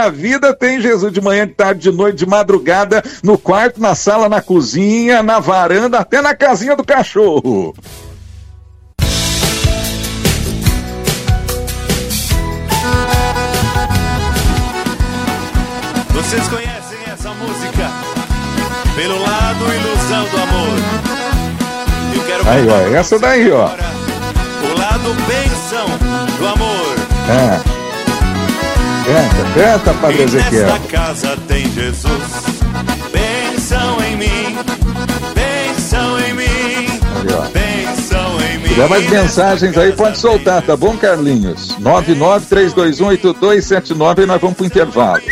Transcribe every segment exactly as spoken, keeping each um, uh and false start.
A vida tem Jesus de manhã, de tarde, de noite, de madrugada, no quarto, na sala, na cozinha, na varanda, até na casinha do cachorro. Vocês conhecem essa música? Pelo lado ilusão do amor. Eu quero aí, ó, essa daí, ó. O lado benção do amor. É. Canta, canta, Padre Ezequiel. Nesta casa tem Jesus, benção em mim, benção em mim, benção em mim. Se tiver mais mensagens aí, pode soltar, tá bom, Carlinhos? nove nove três dois um oito dois sete nove e nós vamos pro intervalo.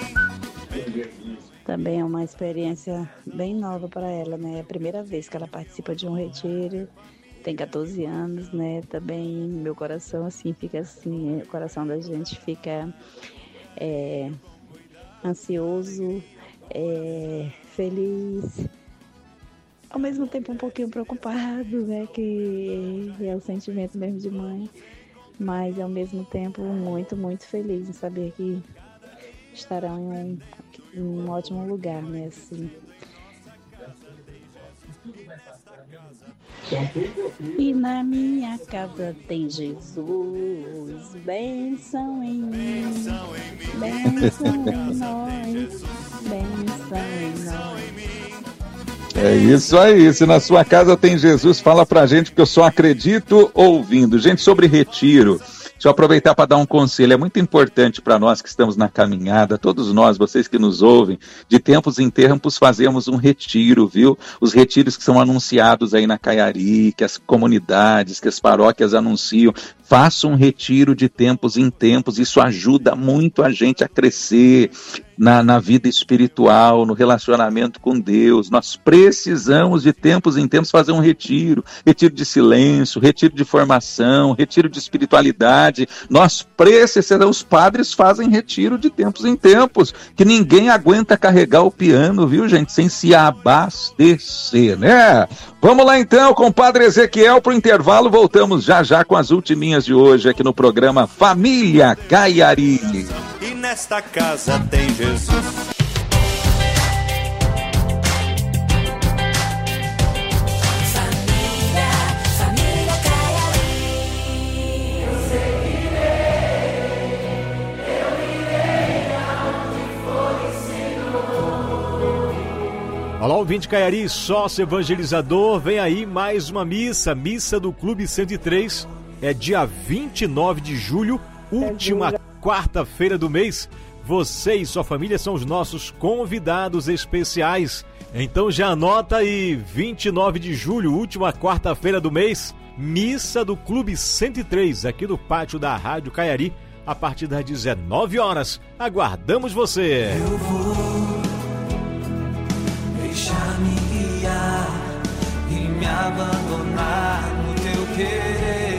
Também é uma experiência bem nova para ela, né? É a primeira vez que ela participa de um retiro. Tem catorze anos, né? Também meu coração, assim, fica assim, o coração da gente fica é, ansioso, é, feliz, ao mesmo tempo um pouquinho preocupado, né? Que é o sentimento mesmo de mãe, mas ao mesmo tempo muito, muito feliz em saber que estarão em um, em um ótimo lugar, né? Assim. E na minha casa tem Jesus, bênção em mim, bênção em nós, bênção em nós. É isso aí, se na sua casa tem Jesus, fala pra gente, porque eu só acredito ouvindo. Gente, sobre retiro, deixa eu aproveitar para dar um conselho, é muito importante para nós que estamos na caminhada, todos nós, vocês que nos ouvem, de tempos em tempos fazemos um retiro, viu? Os retiros que são anunciados aí na Caiari, que as comunidades, que as paróquias anunciam, faça um retiro de tempos em tempos, isso ajuda muito a gente a crescer na, na vida espiritual, no relacionamento com Deus. Nós precisamos de tempos em tempos fazer um retiro, retiro de silêncio, retiro de formação, retiro de espiritualidade. Nós precisamos, os padres fazem retiro de tempos em tempos, que ninguém aguenta carregar o piano, viu, gente, sem se abastecer, né? Vamos lá então com o Padre Ezequiel para o intervalo, voltamos já já com as ultiminhas de hoje aqui no programa Família Caiari. E nesta casa tem Jesus. Olá, ouvinte Caiari, sócio evangelizador, vem aí mais uma missa, missa do Clube cento e três, é dia vinte e nove de julho, última quarta-feira do mês. Você e sua família são os nossos convidados especiais, então já anota aí, vinte e nove de julho, última quarta-feira do mês, missa do Clube cento e três, aqui no pátio da Rádio Caiari, a partir das dezenove horas, aguardamos você! Eu vou deixar-me guiar e me abandonar no teu querer.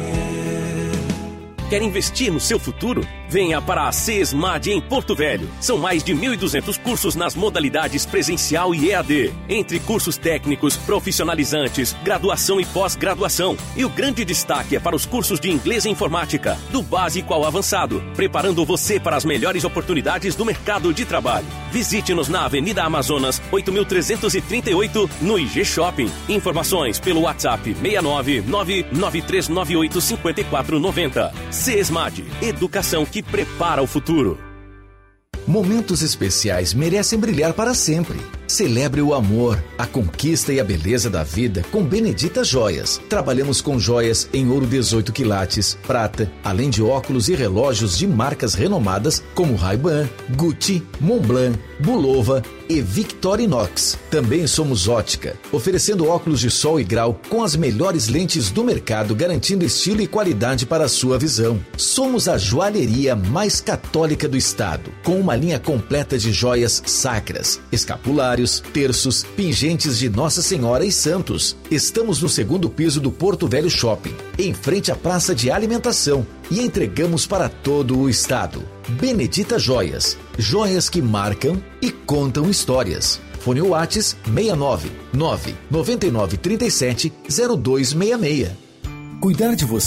Quer investir no seu futuro? Venha para a CESMAD em Porto Velho. São mais de mil e duzentos cursos nas modalidades presencial e E A D. Entre cursos técnicos, profissionalizantes, graduação e pós-graduação. E o grande destaque é para os cursos de inglês e informática, do básico ao avançado, preparando você para as melhores oportunidades do mercado de trabalho. Visite-nos na Avenida Amazonas, oito mil trezentos e trinta e oito, no I G Shopping. Informações pelo WhatsApp seis nove nove nove três nove oito cinco quatro nove zero. CESMAD, educação que prepara o futuro. Momentos especiais merecem brilhar para sempre. Celebre o amor, a conquista e a beleza da vida com Benedita Joias. Trabalhamos com joias em ouro dezoito quilates, prata, além de óculos e relógios de marcas renomadas como Ray-Ban, Gucci, Montblanc, Bulova e Victorinox. Também somos ótica, oferecendo óculos de sol e grau com as melhores lentes do mercado, garantindo estilo e qualidade para a sua visão. Somos a joalheria mais católica do estado, com uma linha completa de joias sacras, escapulários, terços, pingentes de Nossa Senhora e santos. Estamos no segundo piso do Porto Velho Shopping, em frente à praça de alimentação, e entregamos para todo o estado. Benedita Joias, joias que marcam e contam histórias. Fone Whats seis nove nove nove nove três sete zero dois seis seis. Cuidar de você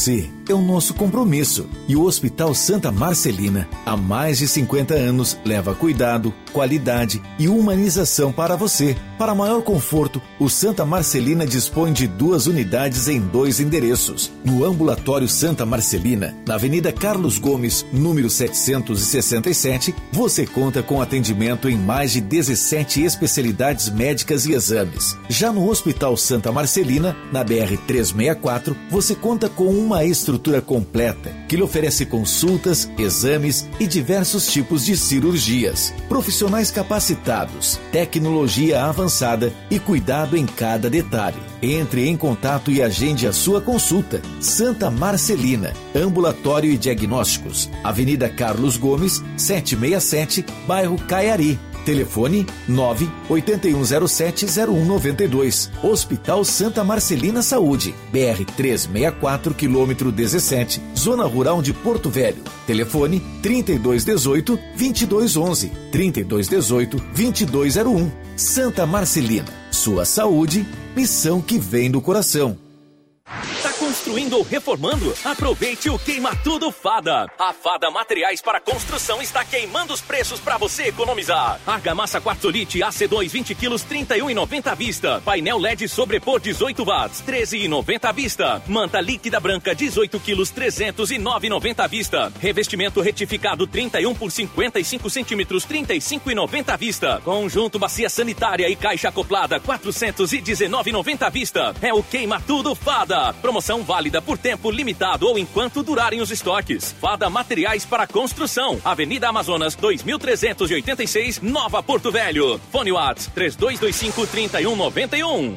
é o nosso compromisso. E o Hospital Santa Marcelina, há mais de cinquenta anos, leva cuidado, qualidade e humanização para você. Para maior conforto, o Santa Marcelina dispõe de duas unidades em dois endereços. No Ambulatório Santa Marcelina, na Avenida Carlos Gomes, número setecentos e sessenta e sete, você conta com atendimento em mais de dezessete especialidades médicas e exames. Já no Hospital Santa Marcelina, na B R trezentos e sessenta e quatro, você conta com uma estrutura completa que lhe oferece consultas, exames e diversos tipos de cirurgias. Profissionais capacitados, tecnologia avançada e cuidado em cada detalhe. Entre em contato e agende a sua consulta. Santa Marcelina, Ambulatório e Diagnósticos, Avenida Carlos Gomes, setecentos e sessenta e sete, bairro Caiari. Telefone nove oito um zero sete zero um nove dois. Hospital Santa Marcelina Saúde, B R trezentos e sessenta e quatro, quilômetro dezessete, Zona Rural de Porto Velho. Telefone trinta e dois dezoito, vinte e dois onze, trinta e dois dezoito, vinte e dois zero um. Santa Marcelina, sua saúde, missão que vem do coração. Tá construindo ou reformando? Aproveite o Queima Tudo Fada. A Fada Materiais para Construção está queimando os preços para você economizar. Argamassa Quartzolite A C dois vinte quilos, trinta e um reais e noventa centavos à vista. Painel L E D Sobrepor dezoito watts, treze reais e noventa centavos à vista. Manta líquida branca dezoito quilos, trezentos e nove reais e noventa centavos à vista. Revestimento retificado trinta e um por cinquenta e cinco centímetros, trinta e cinco reais e noventa centavos à vista. Conjunto bacia sanitária e caixa acoplada, quatrocentos e dezenove reais e noventa centavos à vista. É o Queima Tudo Fada. Promoção válida por tempo limitado ou enquanto durarem os estoques. Fada Materiais para Construção. Avenida Amazonas dois mil trezentos e oitenta e seis, Nova Porto Velho. Fone WhatsApp três dois dois cinco, três um nove um.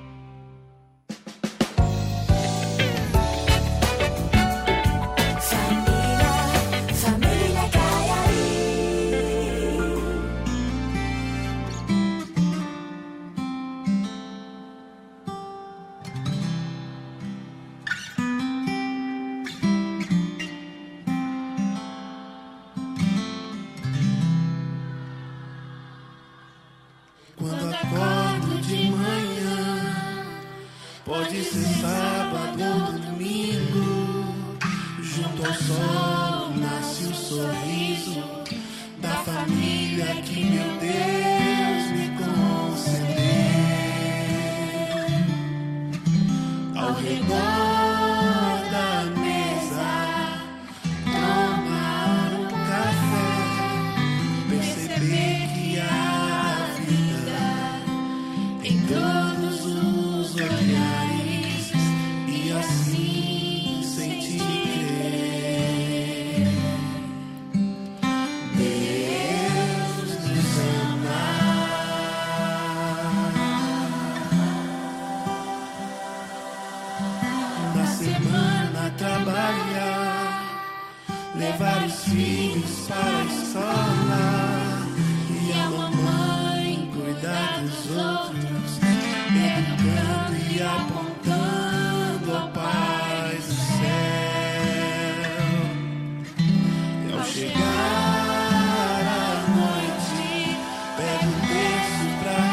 Quando acordo de manhã, pode ser sábado ou domingo, junto ao sol nasce o sorriso da família que meu Deus me concedeu. Ao redor da mesa, tomar um café, perceber que há todos os olhares e assim sentir crer. Deus nos ama. Na semana trabalhar, levar os filhos para a escola e a mamãe cuidar dos outros, educando e apontando a paz do céu. E ao chegar à noite, pego o terço pra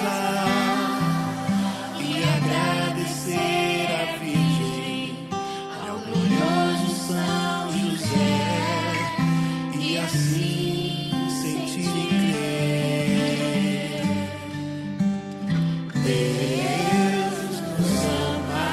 rezar e agradecer a Virgem, ao glorioso São José, e assim sentir e crer. Deus nos ama.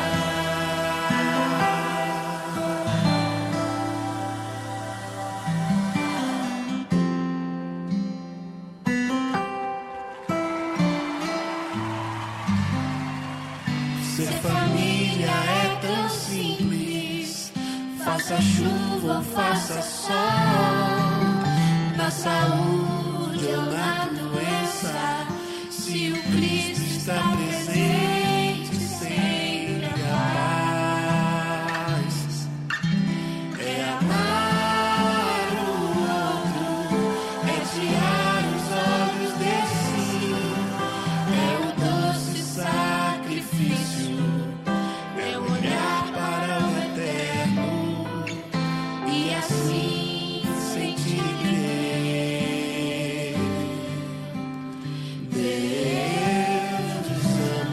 Ser família é tão simples, faça chuva ou faça sol, na saúde ou na doença, se o Cristo está presente, sempre a paz. É amar o outro, é tirar os olhos desse, é o doce sacrifício, é olhar para o eterno e assim sentir e crer. Deus nos ama.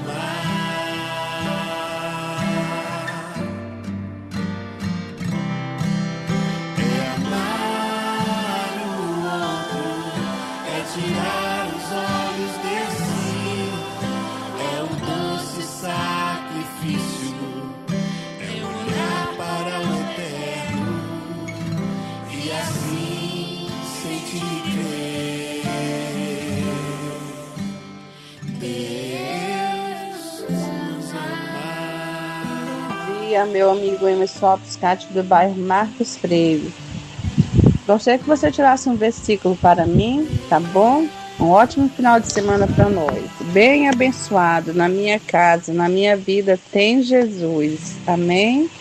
gente crer. Deus nos amar. Bom dia, meu amigo Emerson Alves Cátia do bairro Marcos Freire. Gostaria que você tirasse um versículo para mim, tá bom? Um ótimo final de semana para nós. Bem abençoado na minha casa, na minha vida tem Jesus. Amém?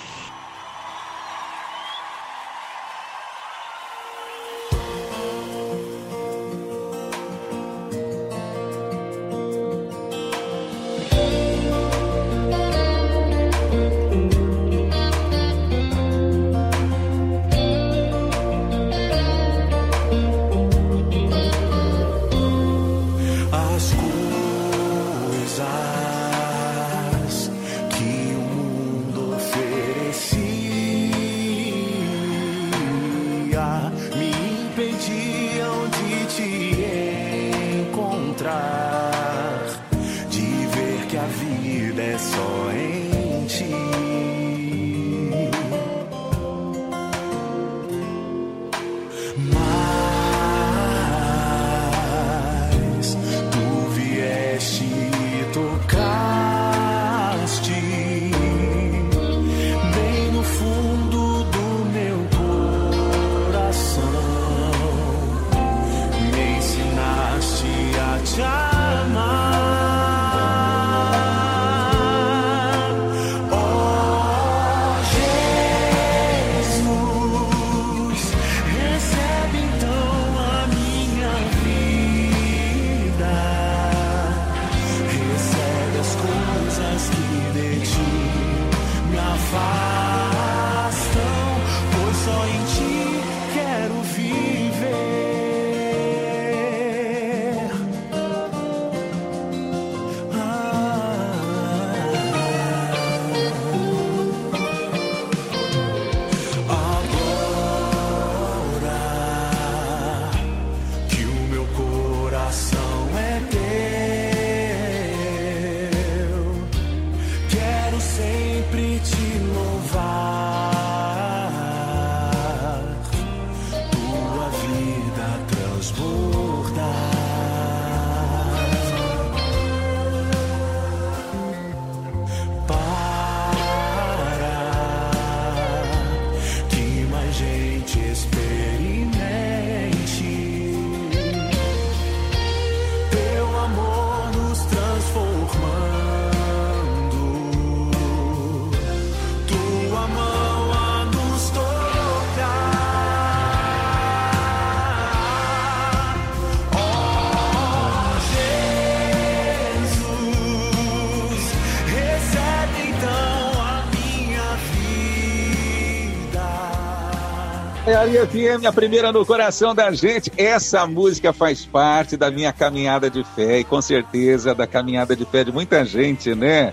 Caiari F M, a primeira no coração da gente. Essa música faz parte da minha caminhada de fé e com certeza da caminhada de fé de muita gente, né?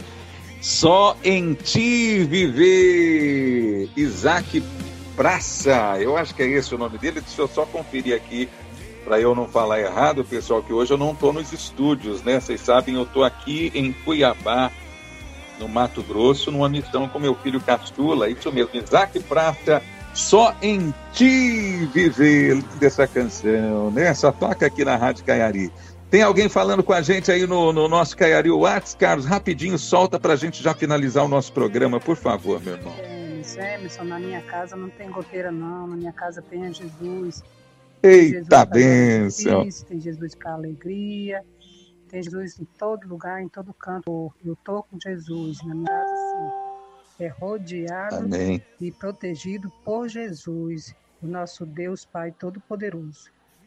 Só em Ti Viver. Isaac Praça, eu acho que é esse o nome dele. Deixa eu só conferir aqui para eu não falar errado, pessoal, que hoje eu não estou nos estúdios, né? Vocês sabem, eu estou aqui em Cuiabá, no Mato Grosso, numa missão com meu filho Caçula. Isso mesmo, Isaac Praça. Só em Ti Viver, dessa canção, né? Só toca aqui na Rádio Caiari. Tem alguém falando com a gente aí no, no nosso Caiari Whats, Carlos? Rapidinho, solta pra gente já finalizar o nosso programa, por favor, meu irmão. É, Emerson, na minha casa não tem goteira não, na minha casa tem Jesus. Eita bênção! Tem Jesus com alegria, tem Jesus em todo lugar, em todo canto. Eu tô com Jesus na minha casa, sim. É rodeado Amém. E protegido por Jesus, o nosso Deus Pai Todo-Poderoso.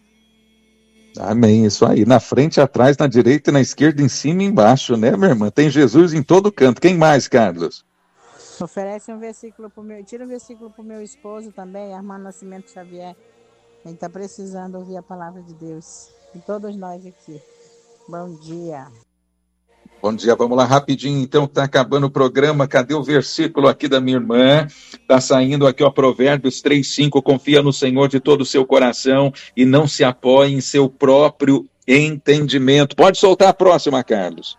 Amém, isso aí. Na frente, atrás, na direita, na esquerda, em cima e embaixo, né, minha irmã? Tem Jesus em todo canto. Quem mais, Carlos? Oferece um versículo pro meu... Tira um versículo pro meu esposo também, Armando Nascimento Xavier. Ele está precisando ouvir a palavra de Deus. E todos nós aqui. Bom dia. Bom dia, vamos lá rapidinho, então, está acabando o programa, cadê o versículo aqui da minha irmã? Está saindo aqui, ó, Provérbios três, cinco, confia no Senhor de todo o seu coração e não se apoie em seu próprio entendimento. Pode soltar a próxima, Carlos.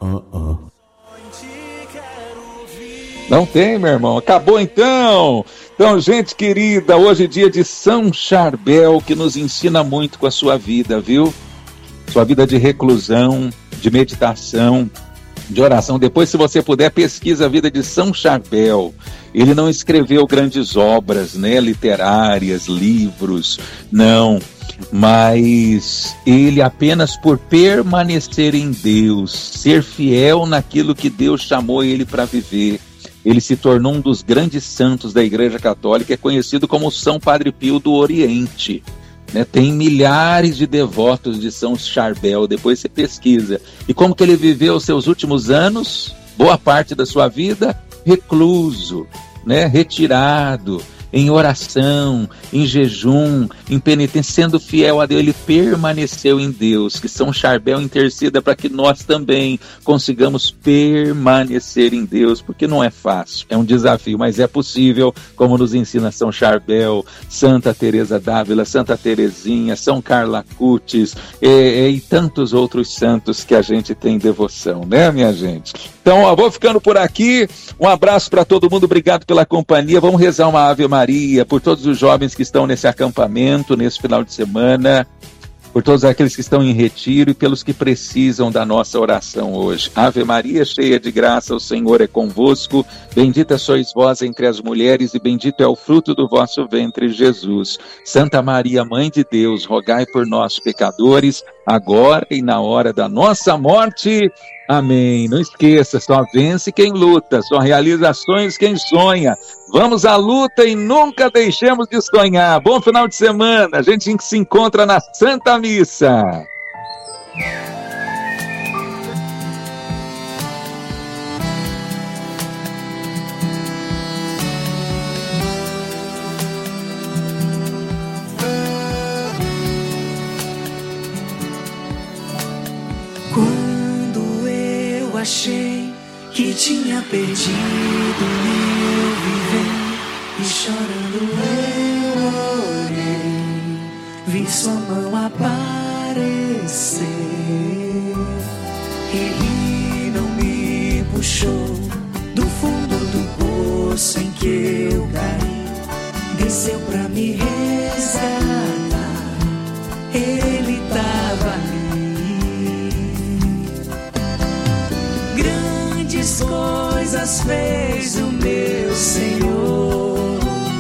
Uh-uh. Não tem, meu irmão, acabou então. Então, gente querida, hoje é dia de São Charbel, que nos ensina muito com a sua vida, viu? Sua vida de reclusão, de meditação, de oração. Depois, se você puder, pesquisa a vida de São Charbel. Ele não escreveu grandes obras, né, literárias, livros, não. Mas ele, apenas por permanecer em Deus, ser fiel naquilo que Deus chamou ele para viver, ele se tornou um dos grandes santos da Igreja Católica, é conhecido como São Padre Pio do Oriente. Né? Tem milhares de devotos de São Charbel, depois você pesquisa. E como que ele viveu os seus últimos anos? Boa parte da sua vida, recluso, né? Retirado, em oração, em jejum, em penitência, sendo fiel a Deus. Ele permaneceu em Deus. Que São Charbel interceda para que nós também consigamos permanecer em Deus, porque não é fácil, é um desafio, mas é possível, como nos ensina São Charbel, Santa Teresa d'Ávila, Santa Teresinha, São Carlos Acutis e, e, e tantos outros santos que a gente tem devoção, né, minha gente? Então, ó, vou ficando por aqui. Um abraço para todo mundo, obrigado pela companhia. Vamos rezar uma Ave Maria por todos os jovens que estão nesse acampamento, nesse final de semana, por todos aqueles que estão em retiro e pelos que precisam da nossa oração hoje. Ave Maria, cheia de graça, o Senhor é convosco. Bendita sois vós entre as mulheres e bendito é o fruto do vosso ventre, Jesus. Santa Maria, Mãe de Deus, rogai por nós, pecadores, agora e na hora da nossa morte. Amém. Não esqueça, só vence quem luta, só realiza sonhos quem sonha. Vamos à luta e nunca deixemos de sonhar. Bom final de semana. A gente se encontra na Santa Missa. Achei que tinha perdido meu viver e chorando eu orei, vi sua mão aparecer. Ele não me puxou do fundo do poço em que eu caí, desceu pra me resgatar, ele tava ali. Coisas fez o meu Senhor,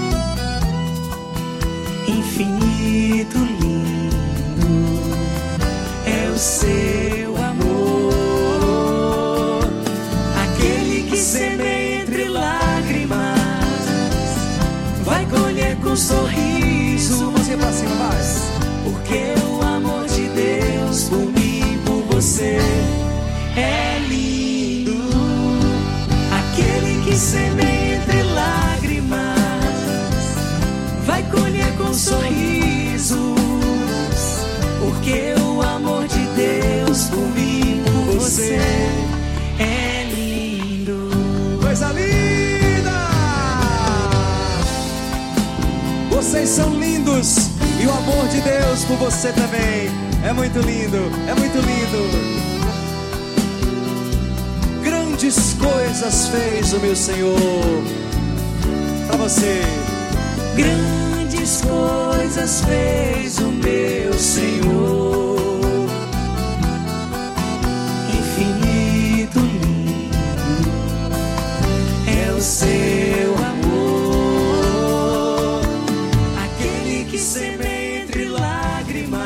infinito lindo é o seu amor. Aquele que semeia entre lágrimas vai colher com sorriso. Você pra cima, vai. Porque o amor de Deus por mim, por você é lindo. Que semeia entre lágrimas vai colher com sorrisos, porque o amor de Deus por mim, por você é lindo. Coisa linda! Vocês são lindos e o amor de Deus por você também é muito lindo, é muito lindo. Grandes coisas fez o meu Senhor pra você. Grandes coisas fez o meu Senhor, infinito lindo é o seu amor. Aquele que semeia entre lágrimas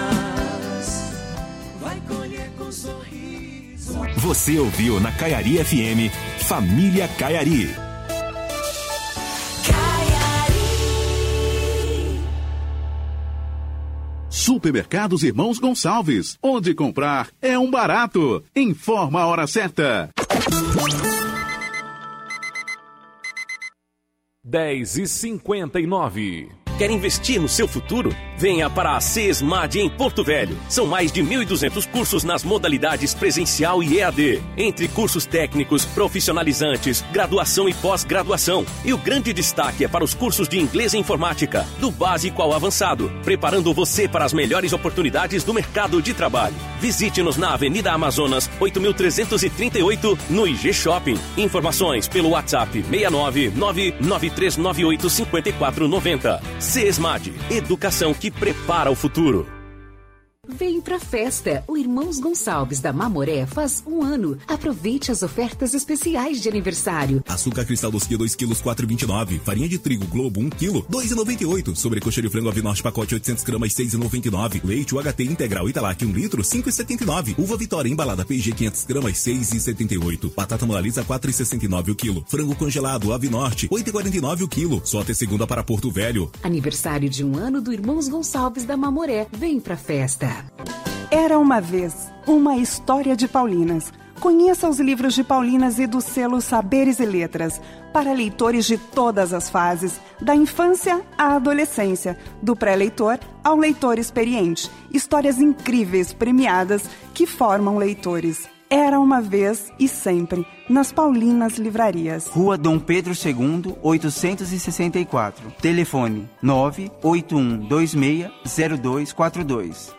vai colher com sorriso. Você ouviu na Caiari F M, Família Caiari. Supermercados Irmãos Gonçalves, onde comprar é um barato. Informa a hora certa. dez e cinquenta e nove. Quer investir no seu futuro? Venha para a SESMAD em Porto Velho. São mais de mil e duzentos cursos nas modalidades presencial e E A D. Entre cursos técnicos, profissionalizantes, graduação e pós-graduação. E o grande destaque é para os cursos de inglês e informática, do básico ao avançado, preparando você para as melhores oportunidades do mercado de trabalho. Visite-nos na Avenida Amazonas, oito mil trezentos e trinta e oito, no I G Shopping. Informações pelo WhatsApp seis nove nove nove três nove oito cinco quatro nove zero. SESMAD, educação que prepara o futuro. Vem pra festa! O Irmãos Gonçalves da Mamoré faz um ano. Aproveite as ofertas especiais de aniversário. Açúcar cristal doce dois quilos, quatro reais e vinte e nove centavos. Farinha de trigo Globo um quilo, dois reais e noventa e oito centavos. Sobrecoxa de frango Avinorte pacote oitocentos gramas, seis reais e noventa e nove centavos. Leite U H T integral Italac um litro, cinco reais e setenta e nove centavos. Uva Vitória embalada P G quinhentos gramas, seis reais e setenta e oito centavos. Batata Mona Lisa quatro reais e sessenta e nove centavos o quilo. Frango congelado Avinorte oito reais e quarenta e nove centavos o quilo. Só até segunda para Porto Velho. Aniversário de um ano do Irmãos Gonçalves da Mamoré. Vem pra festa! Era uma vez uma história de Paulinas. Conheça os livros de Paulinas e do selo Saberes e Letras, para leitores de todas as fases, da infância à adolescência, do pré-leitor ao leitor experiente. Histórias incríveis premiadas que formam leitores. Era uma vez e sempre, nas Paulinas Livrarias. Rua Dom Pedro segundo, oitocentos e sessenta e quatro. Telefone nove oito um dois seis zero dois quatro dois.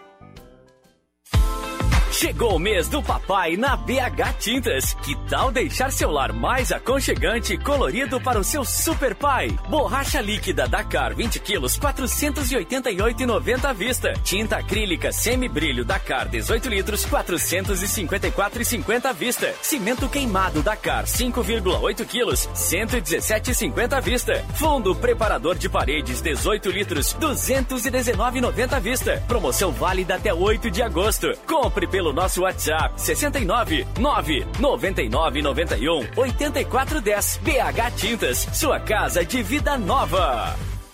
Chegou o mês do papai na B H Tintas. Que tal deixar seu lar mais aconchegante e colorido para o seu super pai? Borracha líquida Dakar vinte quilos, quatrocentos e oitenta e oito reais e noventa centavos à vista. Tinta acrílica semibrilho Dakar dezoito litros, quatrocentos e cinquenta e quatro reais e cinquenta centavos à vista. Cimento queimado Dakar cinco vírgula oito quilos, cento e dezessete reais e cinquenta centavos à vista. Fundo preparador de paredes dezoito litros, duzentos e dezenove reais e noventa centavos à vista. Promoção válida até oito de agosto. Compre pelo nosso WhatsApp sessenta e nove, nove, noventa e nove, noventa e um, oitenta e quatro dez. B H Tintas, sua casa de vida nova.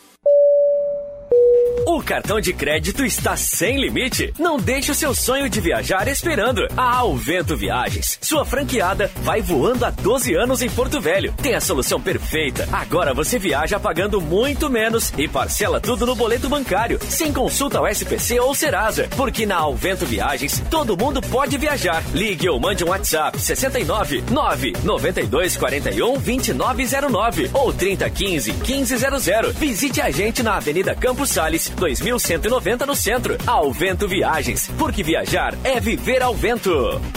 O cartão de crédito está sem limite. Não deixe o seu sonho de viajar esperando. A Alvento Viagens, sua franqueada, vai voando há doze anos em Porto Velho. Tem a solução perfeita. Agora você viaja pagando muito menos e parcela tudo no boleto bancário, sem consulta ao S P C ou Serasa. Porque na Alvento Viagens, todo mundo pode viajar. Ligue ou mande um WhatsApp sessenta e nove, nove, noventa e dois, quarenta e um, vinte e nove zero nove ou trinta, quinze, quinze zero zero. Visite a gente na Avenida Campos Sales, dois mil cento e noventa no centro. Alvento Viagens, porque viajar é viver ao vento.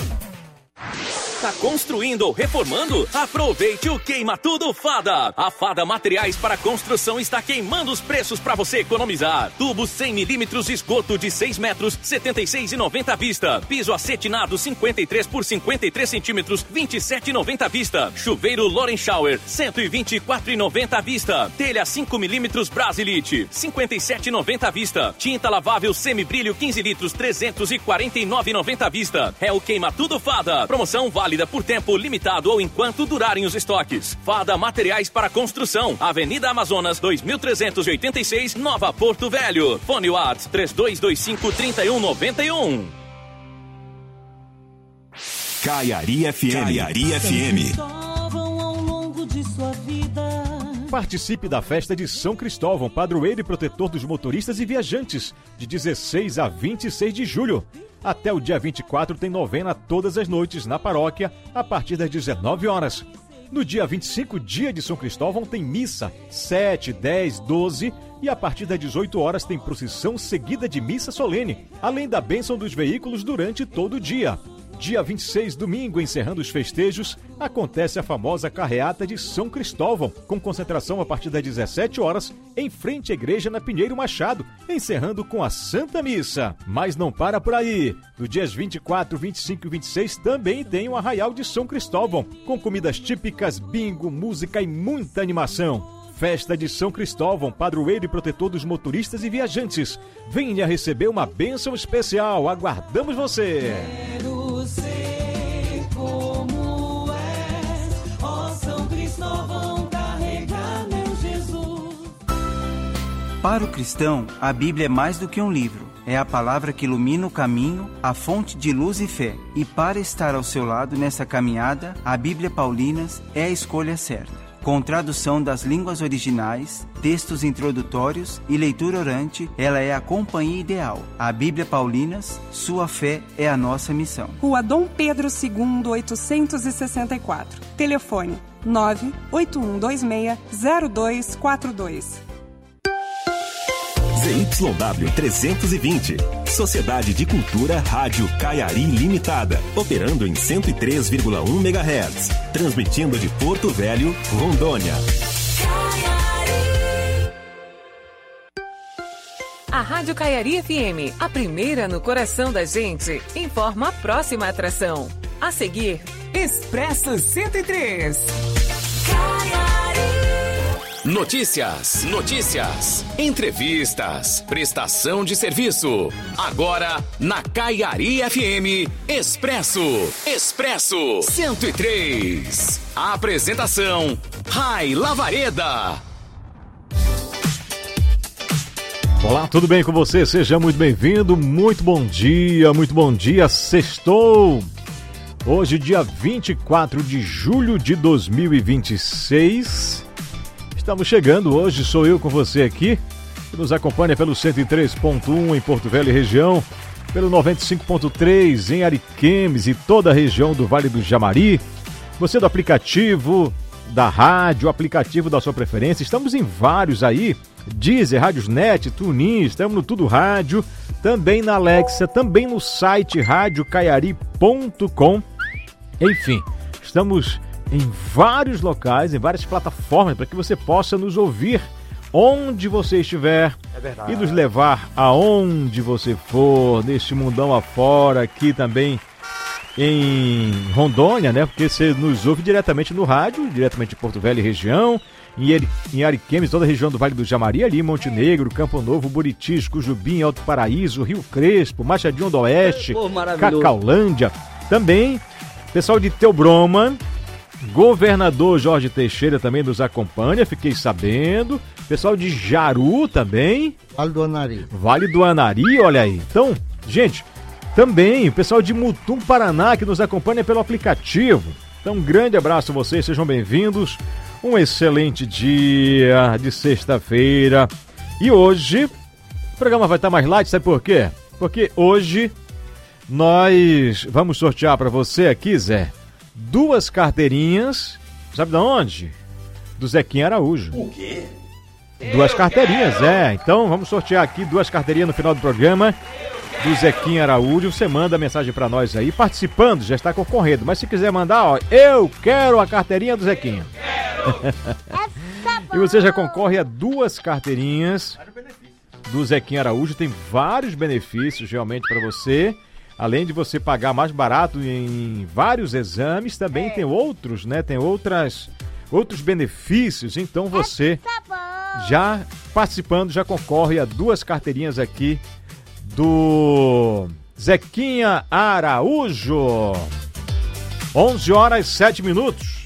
Tá construindo ou reformando? Aproveite o Queima Tudo Fada. A Fada Materiais para Construção está queimando os preços para você economizar. Tubo cem milímetros, esgoto de seis metros, setenta e seis reais e noventa centavos à vista. Piso acetinado cinquenta e três por cinquenta e três centímetros, vinte e sete reais e noventa centavos à vista. Chuveiro Loren Shower, cento e vinte e quatro reais e noventa centavos à vista. Telha cinco milímetros Brasilite, cinquenta e sete reais e noventa centavos à vista. Tinta lavável semibrilho quinze litros, trezentos e quarenta e nove reais e noventa centavos à vista. É o Queima Tudo Fada. Promoção válida por tempo limitado ou enquanto durarem os estoques. Fada Materiais para Construção, Avenida Amazonas, dois mil trezentos e oitenta e seis, Nova Porto Velho. Fone WhatsApp três dois dois cinco, três um nove um. Caiari F M. Caiari F M. Participe da festa de São Cristóvão, padroeiro e protetor dos motoristas e viajantes, de dezesseis a vinte e seis de julho. Até o dia vinte e quatro tem novena todas as noites na paróquia, a partir das dezenove horas. No dia vinte e cinco, dia de São Cristóvão, tem missa, sete, dez, doze e a partir das dezoito horas tem procissão seguida de missa solene, além da bênção dos veículos durante todo o dia. Dia vinte e seis, domingo, encerrando os festejos, acontece a famosa carreata de São Cristóvão, com concentração a partir das dezessete horas, em frente à igreja na Pinheiro Machado, encerrando com a Santa Missa. Mas não para por aí. No dias vinte e quatro, vinte e cinco e vinte e seis também tem o Arraial de São Cristóvão, com comidas típicas, bingo, música e muita animação. Festa de São Cristóvão, padroeiro e protetor dos motoristas e viajantes. Venha receber uma bênção especial. Aguardamos você! Quero ser como és, ó São Cristóvão, carrega meu Jesus. Para o cristão, a Bíblia é mais do que um livro. É a palavra que ilumina o caminho, a fonte de luz e fé. E para estar ao seu lado nessa caminhada, a Bíblia Paulinas é a escolha certa. com tradução das línguas originais, textos introdutórios e leitura orante, ela é a companhia ideal. A Bíblia Paulinas, sua fé é a nossa missão. Rua Dom Pedro segundo, oitocentos e sessenta e quatro. Telefone nove oito um dois seis zero dois quatro dois. Z Y W trezentos e vinte, Sociedade de Cultura Rádio Caiari Limitada, operando em cento e três vírgula um megahertz, transmitindo de Porto Velho, Rondônia. A Rádio Caiari F M, a primeira no coração da gente, informa a próxima atração. A seguir, Expresso cento e três. Notícias, notícias, entrevistas, prestação de serviço. Agora, na Caiari F M, Expresso, Expresso cento e três. A apresentação, Rai Lavareda. Olá, tudo bem com você? Seja muito bem-vindo, muito bom dia, muito bom dia, sextou. Hoje, dia vinte e quatro de julho de dois mil e vinte e seis. Estamos chegando hoje, sou eu com você aqui, que nos acompanha pelo cento e três ponto um em Porto Velho e região, pelo noventa e cinco ponto três em Ariquemes e toda a região do Vale do Jamari. Você do aplicativo da rádio, aplicativo da sua preferência, estamos em vários aí, Deezer, Rádiosnet, TuneIn, estamos no Tudo Rádio, também na Alexa, também no site rádio caiari ponto com. Enfim, estamos em vários locais, em várias plataformas, para que você possa nos ouvir onde você estiver é e nos levar aonde você for, neste mundão afora, aqui também em Rondônia, né? Porque você nos ouve diretamente no rádio, diretamente de Porto Velho e região, em Ariquemes, toda a região do Vale do Jamari, ali, Montenegro, Campo Novo, Buritis, Cujubim, Alto Paraíso, Rio Crespo, Machadinho do Oeste, Pô, Cacaulândia, também pessoal de Teobroma, Governador Jorge Teixeira também nos acompanha, fiquei sabendo. Pessoal de Jaru também. Vale do Anari. Vale do Anari, olha aí. Então, gente, também o pessoal de Mutum, Paraná, que nos acompanha pelo aplicativo. Então, um grande abraço a vocês, sejam bem-vindos. Um excelente dia de sexta-feira. E hoje, o programa vai estar mais light, sabe por quê? Porque hoje nós vamos sortear para você aqui, Zé, duas carteirinhas, sabe de onde? Do Zequinha Araújo. O quê? Duas carteirinhas, é. Então vamos sortear aqui duas carteirinhas no final do programa do Zequinha Araújo. Você manda a mensagem pra nós aí, participando, já está concorrendo. Mas se quiser mandar, ó, eu quero a carteirinha do Zequinha. E você já concorre a duas carteirinhas do Zequinha Araújo. Tem vários benefícios realmente pra você. Além de você pagar mais barato em vários exames, também é. tem outros, né? Tem outras, outros benefícios. Então você, já participando, já concorre a duas carteirinhas aqui do Zequinha Araújo. onze horas e sete minutos.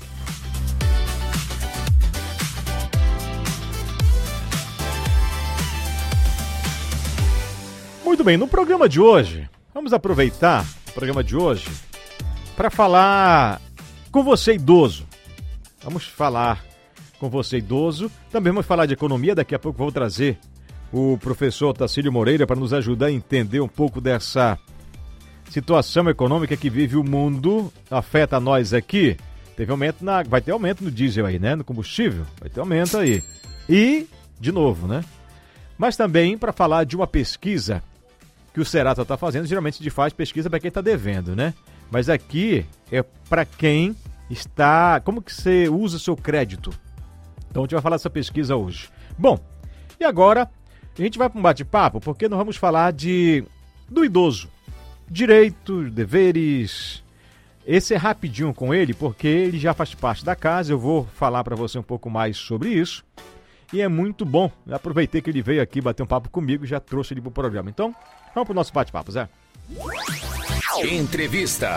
Muito bem, no programa de hoje, vamos aproveitar o programa de hoje para falar com você, idoso. Vamos falar com você, idoso. Também vamos falar de economia. Daqui a pouco vou trazer o professor Otacílio Moreira para nos ajudar a entender um pouco dessa situação econômica que vive o mundo. Afeta nós aqui. Teve aumento na, vai ter aumento no diesel aí, né? No combustível. Vai ter aumento aí. E, de novo, né? Mas também para falar de uma pesquisa que o Serasa está fazendo. Geralmente a gente faz pesquisa para quem está devendo, né? Mas aqui é para quem está... Como que você usa o seu crédito? Então a gente vai falar dessa pesquisa hoje. Bom, e agora a gente vai para um bate-papo, porque nós vamos falar de do idoso. Direitos, deveres. Esse é rapidinho com ele, porque ele já faz parte da casa. Eu vou falar para você um pouco mais sobre isso. E é muito bom. Eu aproveitei que ele veio aqui bater um papo comigo e já trouxe ele para o programa. Então, vamos para o nosso bate-papo, Zé. Entrevista.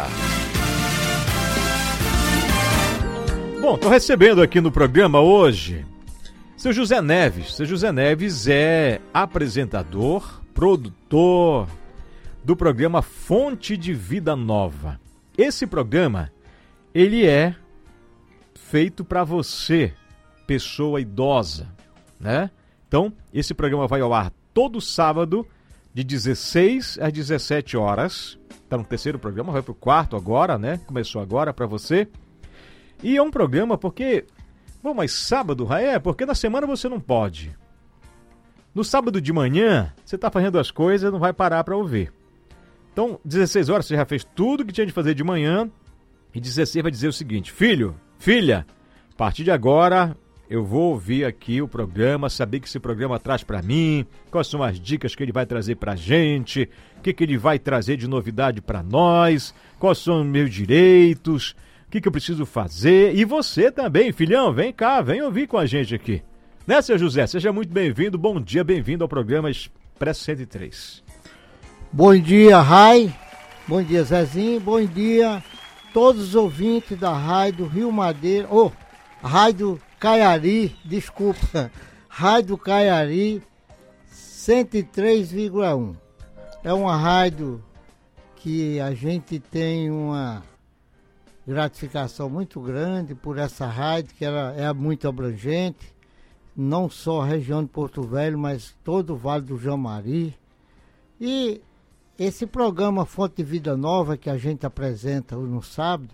Bom, estou recebendo aqui no programa hoje seu José Neves. Seu José Neves é apresentador, produtor do programa Fonte de Vida Nova. Esse programa, ele é feito para você, pessoa idosa, né? Então, esse programa vai ao ar todo sábado, de dezesseis às dezessete horas. Está no terceiro programa, vai para o quarto agora, né? Começou agora para você. E é um programa porque... Bom, mas sábado, é, porque na semana você não pode. No sábado de manhã, você está fazendo as coisas, não vai parar para ouvir. Então, dezesseis horas, você já fez tudo que tinha de fazer de manhã. E dezesseis vai dizer o seguinte: filho, filha, a partir de agora eu vou ouvir aqui o programa, saber o que esse programa traz para mim, quais são as dicas que ele vai trazer pra gente, o que, que ele vai trazer de novidade para nós, quais são os meus direitos, o que, que eu preciso fazer. E você também, filhão, vem cá, vem ouvir com a gente aqui. Né, seu José? Seja muito bem-vindo, bom dia, bem-vindo ao programa Expresso cento e três. Bom dia, Rai. Bom dia, Zezinho. Bom dia todos os ouvintes da Rádio Rio Madeira. Ô, oh, Rádio Caiari, desculpa. Rádio Caiari cento e três vírgula um. É uma rádio que a gente tem uma gratificação muito grande por essa rádio, que ela é muito abrangente, não só a região de Porto Velho, mas todo o Vale do Jamari. E esse programa Fonte de Vida Nova que a gente apresenta no sábado,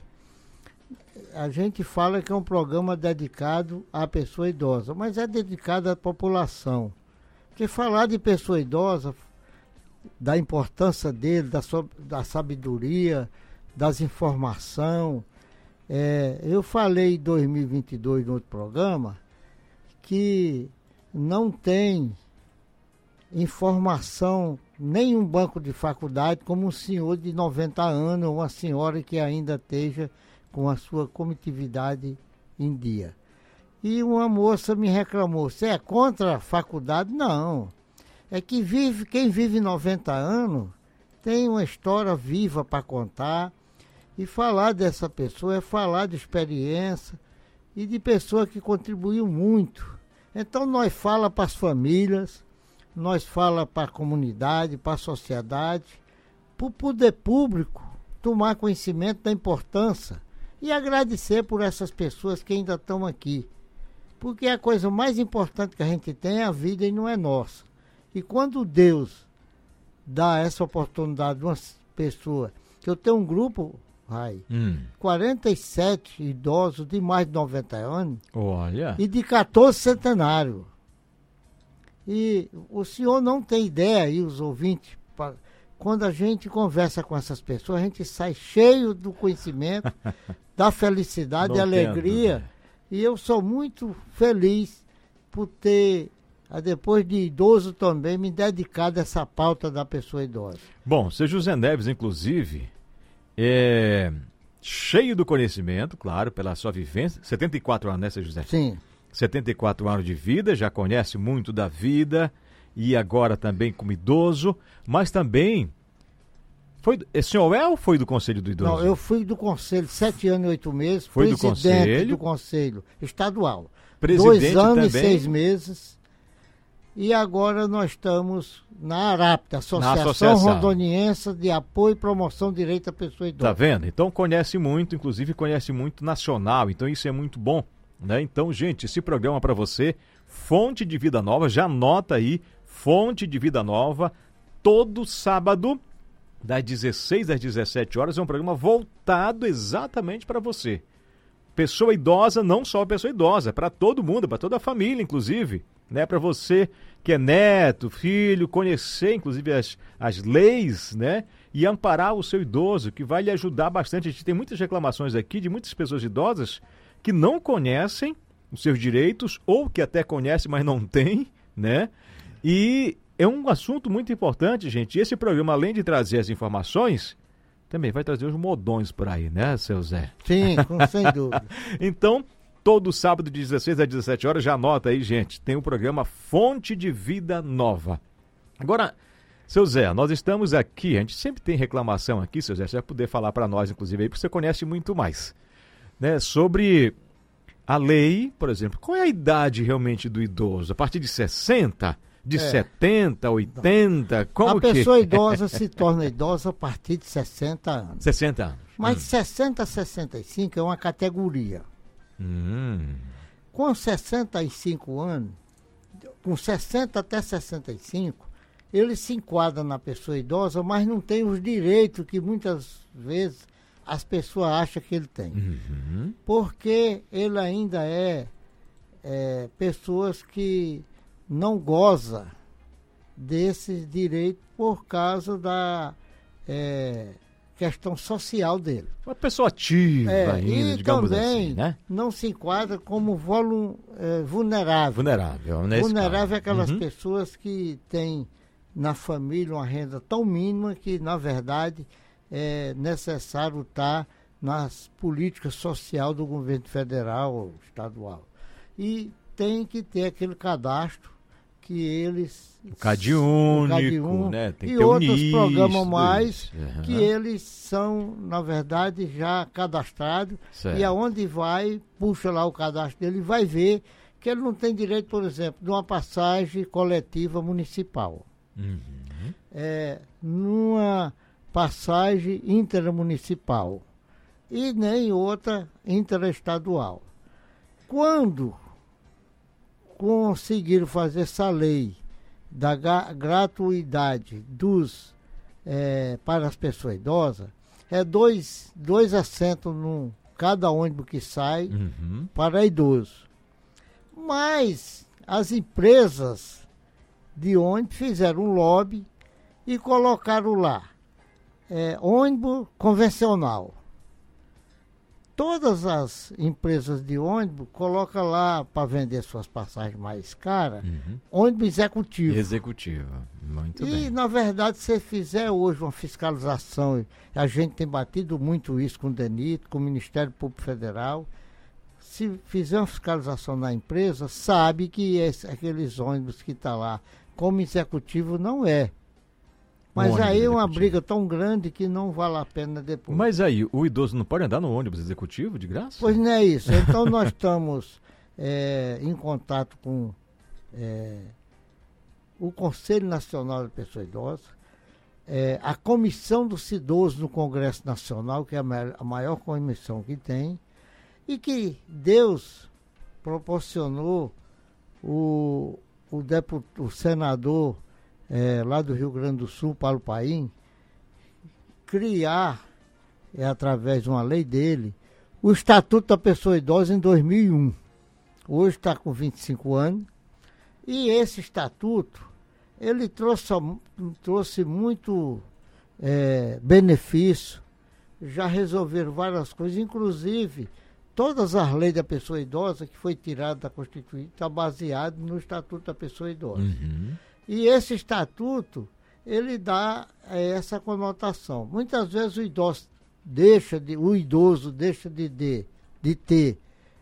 a gente fala que é um programa dedicado à pessoa idosa, mas é dedicado à população. Porque falar de pessoa idosa, da importância dele, da, so, da sabedoria, das informações. É, eu falei em dois mil e vinte e dois no outro programa que não tem informação, nem um banco de faculdade, como um senhor de noventa anos ou uma senhora que ainda esteja com a sua combatividade em dia. E uma moça me reclamou: você é contra a faculdade? Não. É que vive, quem vive noventa anos tem uma história viva para contar, e falar dessa pessoa é falar de experiência e de pessoa que contribuiu muito. Então nós fala para as famílias, nós fala para a comunidade, para a sociedade, para o poder público tomar conhecimento da importância e agradecer por essas pessoas que ainda estão aqui. Porque a coisa mais importante que a gente tem é a vida e não é nossa. E quando Deus dá essa oportunidade a uma pessoa, que eu tenho um grupo, Rai, hum. quarenta e sete idosos de mais de noventa anos, olha, e de quatorze centenários. E o senhor não tem ideia, e os ouvintes, pra, quando a gente conversa com essas pessoas, a gente sai cheio do conhecimento, da felicidade, da alegria. Né? E eu sou muito feliz por ter, depois de idoso também, me dedicado a essa pauta da pessoa idosa. Bom, seu José Neves, inclusive, é cheio do conhecimento, claro, pela sua vivência. setenta e quatro anos, né, seu José? Sim. setenta e quatro anos de vida, já conhece muito da vida, e agora também como idoso, mas também... Foi, o senhor é ou foi do Conselho do Idoso? Não, eu fui do Conselho, sete anos e oito meses, foi presidente do Conselho, do Conselho Estadual. Presidente Dois anos também. e seis meses. E agora nós estamos na ARAPT, Associação, Associação Rondoniense de Apoio e Promoção do Direito à Pessoa Idosa. Tá vendo? Então conhece muito, inclusive conhece muito nacional, então isso é muito bom, né? Então, gente, esse programa para você, Fonte de Vida Nova, já anota aí, Fonte de Vida Nova, todo sábado, das dezesseis às dezessete horas, é um programa voltado exatamente para você. Pessoa idosa, não só a pessoa idosa, para todo mundo, para toda a família, inclusive, né? Para você que é neto, filho, conhecer, inclusive, as, as leis, né? E amparar o seu idoso, que vai lhe ajudar bastante. A gente tem muitas reclamações aqui de muitas pessoas idosas que não conhecem os seus direitos, ou que até conhecem, mas não têm, né? E é um assunto muito importante, gente. E esse programa, além de trazer as informações, também vai trazer os modões por aí, né, seu Zé? Sim, com, sem dúvida. Então, todo sábado de dezesseis às dezessete horas, já anota aí, gente, tem o programa Fonte de Vida Nova. Agora, seu Zé, nós estamos aqui, a gente sempre tem reclamação aqui, seu Zé, você vai poder falar para nós, inclusive, aí, porque você conhece muito mais, né, sobre a lei, por exemplo. Qual é a idade realmente do idoso? A partir de sessenta? De é. setenta, oitenta, como que... A pessoa que... idosa se torna idosa a partir de sessenta anos. sessenta anos. Mas hum. sessenta a sessenta e cinco é uma categoria. Hum. com sessenta e cinco anos, com sessenta até sessenta e cinco, ele se enquadra na pessoa idosa, mas não tem os direitos que muitas vezes as pessoas acham que ele tem. Uhum. Porque ele ainda é, é pessoas que não goza desses direitos por causa da é, questão social dele. Uma pessoa ativa é, ainda, e digamos também assim, né? não se enquadra como volun, é, vulnerável. Vulnerável, nesse Vulnerável caso. é aquelas Uhum. pessoas que têm na família uma renda tão mínima que, na verdade, é necessário estar nas políticas sociais do governo federal ou estadual. E tem que ter aquele cadastro que eles... O CAD único, né? Tem que e ter outros o NIS, programas mais uhum. que eles são, na verdade, já cadastrados. Certo. E aonde vai, puxa lá o cadastro dele e vai ver que ele não tem direito, por exemplo, de uma passagem coletiva municipal. Uhum. É, numa passagem intermunicipal e nem outra interestadual. Quando conseguiram fazer essa lei da ga- gratuidade dos, é, para as pessoas idosas, é dois, dois assentos num cada ônibus que sai Uhum. para idoso. Mas as empresas de ônibus fizeram um lobby e colocaram lá é, ônibus convencional. Todas as empresas de ônibus colocam lá para vender suas passagens mais caras, Uhum. ônibus executivo. Executivo, muito E, bem. na verdade, se fizer hoje uma fiscalização, a gente tem batido muito isso com o DENIT, com o Ministério Público Federal, se fizer uma fiscalização na empresa, sabe que esse, aqueles ônibus que estão tá lá como executivo não é. Mas Um aí é uma executivo. briga tão grande que não vale a pena depois. Mas aí, o idoso não pode andar no ônibus executivo de graça? Pois não é isso. Então nós estamos é, em contato com é, o Conselho Nacional da Pessoa Idosa, é, a Comissão dos Idosos no Congresso Nacional, que é a maior, a maior comissão que tem, e que Deus proporcionou o, o, deput, o senador é, lá do Rio Grande do Sul, Paulo Paim, criar, é, através de uma lei dele, o Estatuto da Pessoa Idosa em dois mil e um. Hoje está com vinte e cinco anos. E esse estatuto, ele trouxe, trouxe muito é, benefício, já resolveram várias coisas, inclusive todas as leis da pessoa idosa que foi tirada da Constituição está baseado no Estatuto da Pessoa Idosa. Uhum. E esse estatuto, ele dá é, essa conotação. Muitas vezes o idoso deixa de, o idoso deixa de, de, de ter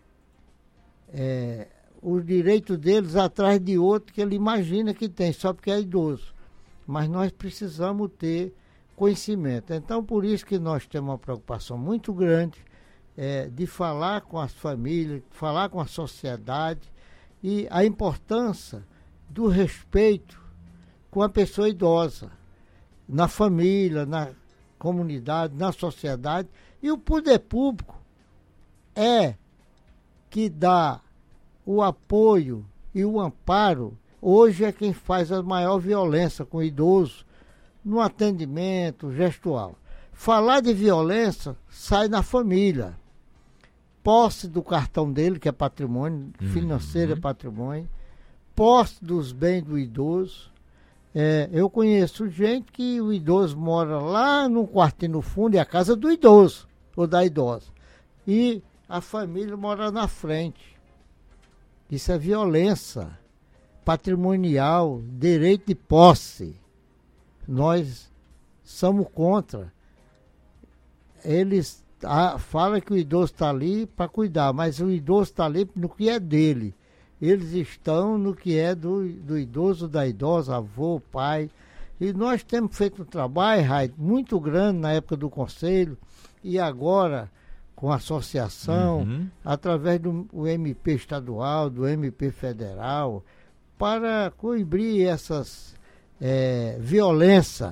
é, os direitos deles atrás de outro que ele imagina que tem, só porque é idoso. Mas nós precisamos ter conhecimento. Então, por isso que nós temos uma preocupação muito grande é, de falar com as famílias, falar com a sociedade e a importância do respeito com a pessoa idosa, na família, na comunidade, na sociedade. E o poder público é que dá o apoio e o amparo. Hoje é quem faz a maior violência com o idoso no atendimento gestual. Falar de violência sai na família. Posse do cartão dele, que é patrimônio, Uhum. financeiro é patrimônio, posse dos bens do idoso. É, eu conheço gente que o idoso mora lá num quartinho no fundo, é a casa do idoso, ou da idosa. E a família mora na frente. Isso é violência patrimonial, direito de posse. Nós somos contra. Eles ah, falam que o idoso está ali para cuidar, mas o idoso está ali no que é dele. Eles estão no que é do, do idoso, da idosa, avô, pai. E nós temos feito um trabalho, Raid, muito grande na época do Conselho e agora com a associação, Uhum. através do o M P estadual, do M P federal, para coibir essas é, violência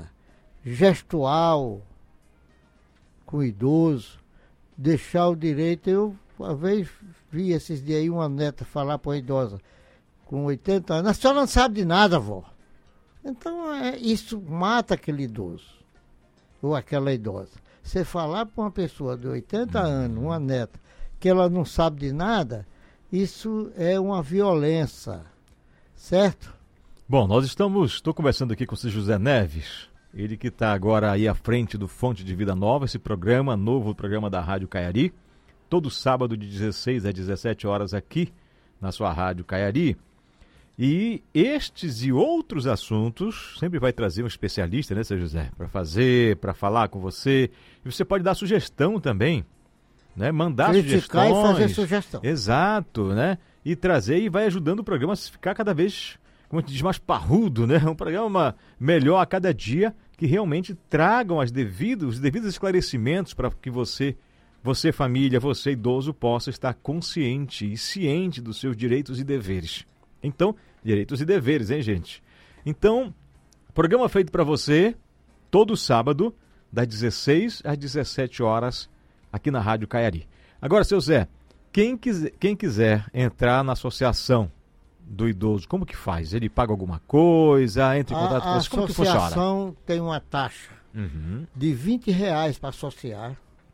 gestual com o idoso, deixar o direito. Eu Uma vez vi esses dias aí uma neta falar para uma idosa com oitenta anos, a senhora não sabe de nada, vó. Então, é, isso mata aquele idoso, ou aquela idosa. Você falar para uma pessoa de oitenta anos, uma neta, que ela não sabe de nada, isso é uma violência, certo? Bom, nós estamos, estou conversando aqui com o José Neves, ele que está agora aí à frente do Fonte de Vida Nova, esse programa, novo programa da Rádio Caiari, todo sábado de dezesseis às dezessete horas aqui na sua Rádio Caiari. E estes e outros assuntos, sempre vai trazer um especialista, né, seu José? Para fazer, para falar com você. E você pode dar sugestão também, né? Mandar criticar sugestões. E fazer sugestão. Exato, né? E trazer e vai ajudando o programa a ficar cada vez, como a gente diz, mais parrudo, né? Um programa melhor a cada dia, que realmente tragam as devidos, os devidos esclarecimentos para que você, você família, você idoso, possa estar consciente e ciente dos seus direitos e deveres. Então, direitos e deveres, hein, gente? Então, programa feito para você, todo sábado, das dezesseis às dezessete horas, aqui na Rádio Caiari. Agora, seu Zé, quem quiser, quem quiser entrar na associação do idoso, como que faz? Ele paga alguma coisa, entra em contato a, com você, como que funciona? A associação tem uma taxa uhum. de vinte reais para associar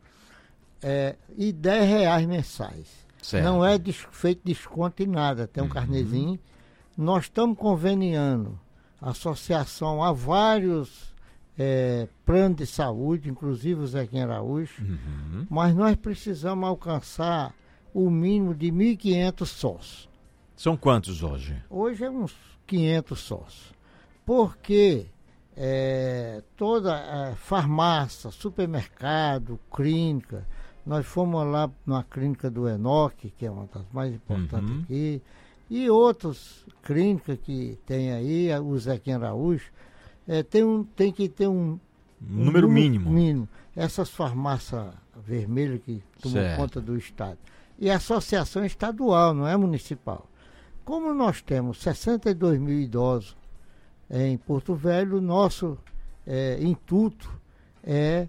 é, e dez reais mensais. Certo. Não é des- feito desconto em nada, tem um uhum. carnezinho. Nós estamos conveniando a associação a vários é, planos de saúde, inclusive o Zequinha Araújo, uhum. mas nós precisamos alcançar o mínimo de mil e quinhentos sócios. São quantos hoje? Hoje é uns quinhentos sócios. Porque é, toda a farmácia, supermercado, clínica, nós fomos lá na clínica do Enoque, que é uma das mais importantes uhum. aqui, e outras clínicas que tem aí, o Zequinha Araújo, é, tem, um, tem que ter um, um número um, mínimo. mínimo. Essas farmácias vermelhas que tomam certo. Conta do Estado. E a associação estadual, não é municipal. Como nós temos sessenta e dois mil idosos é, em Porto Velho, nosso é, intuito é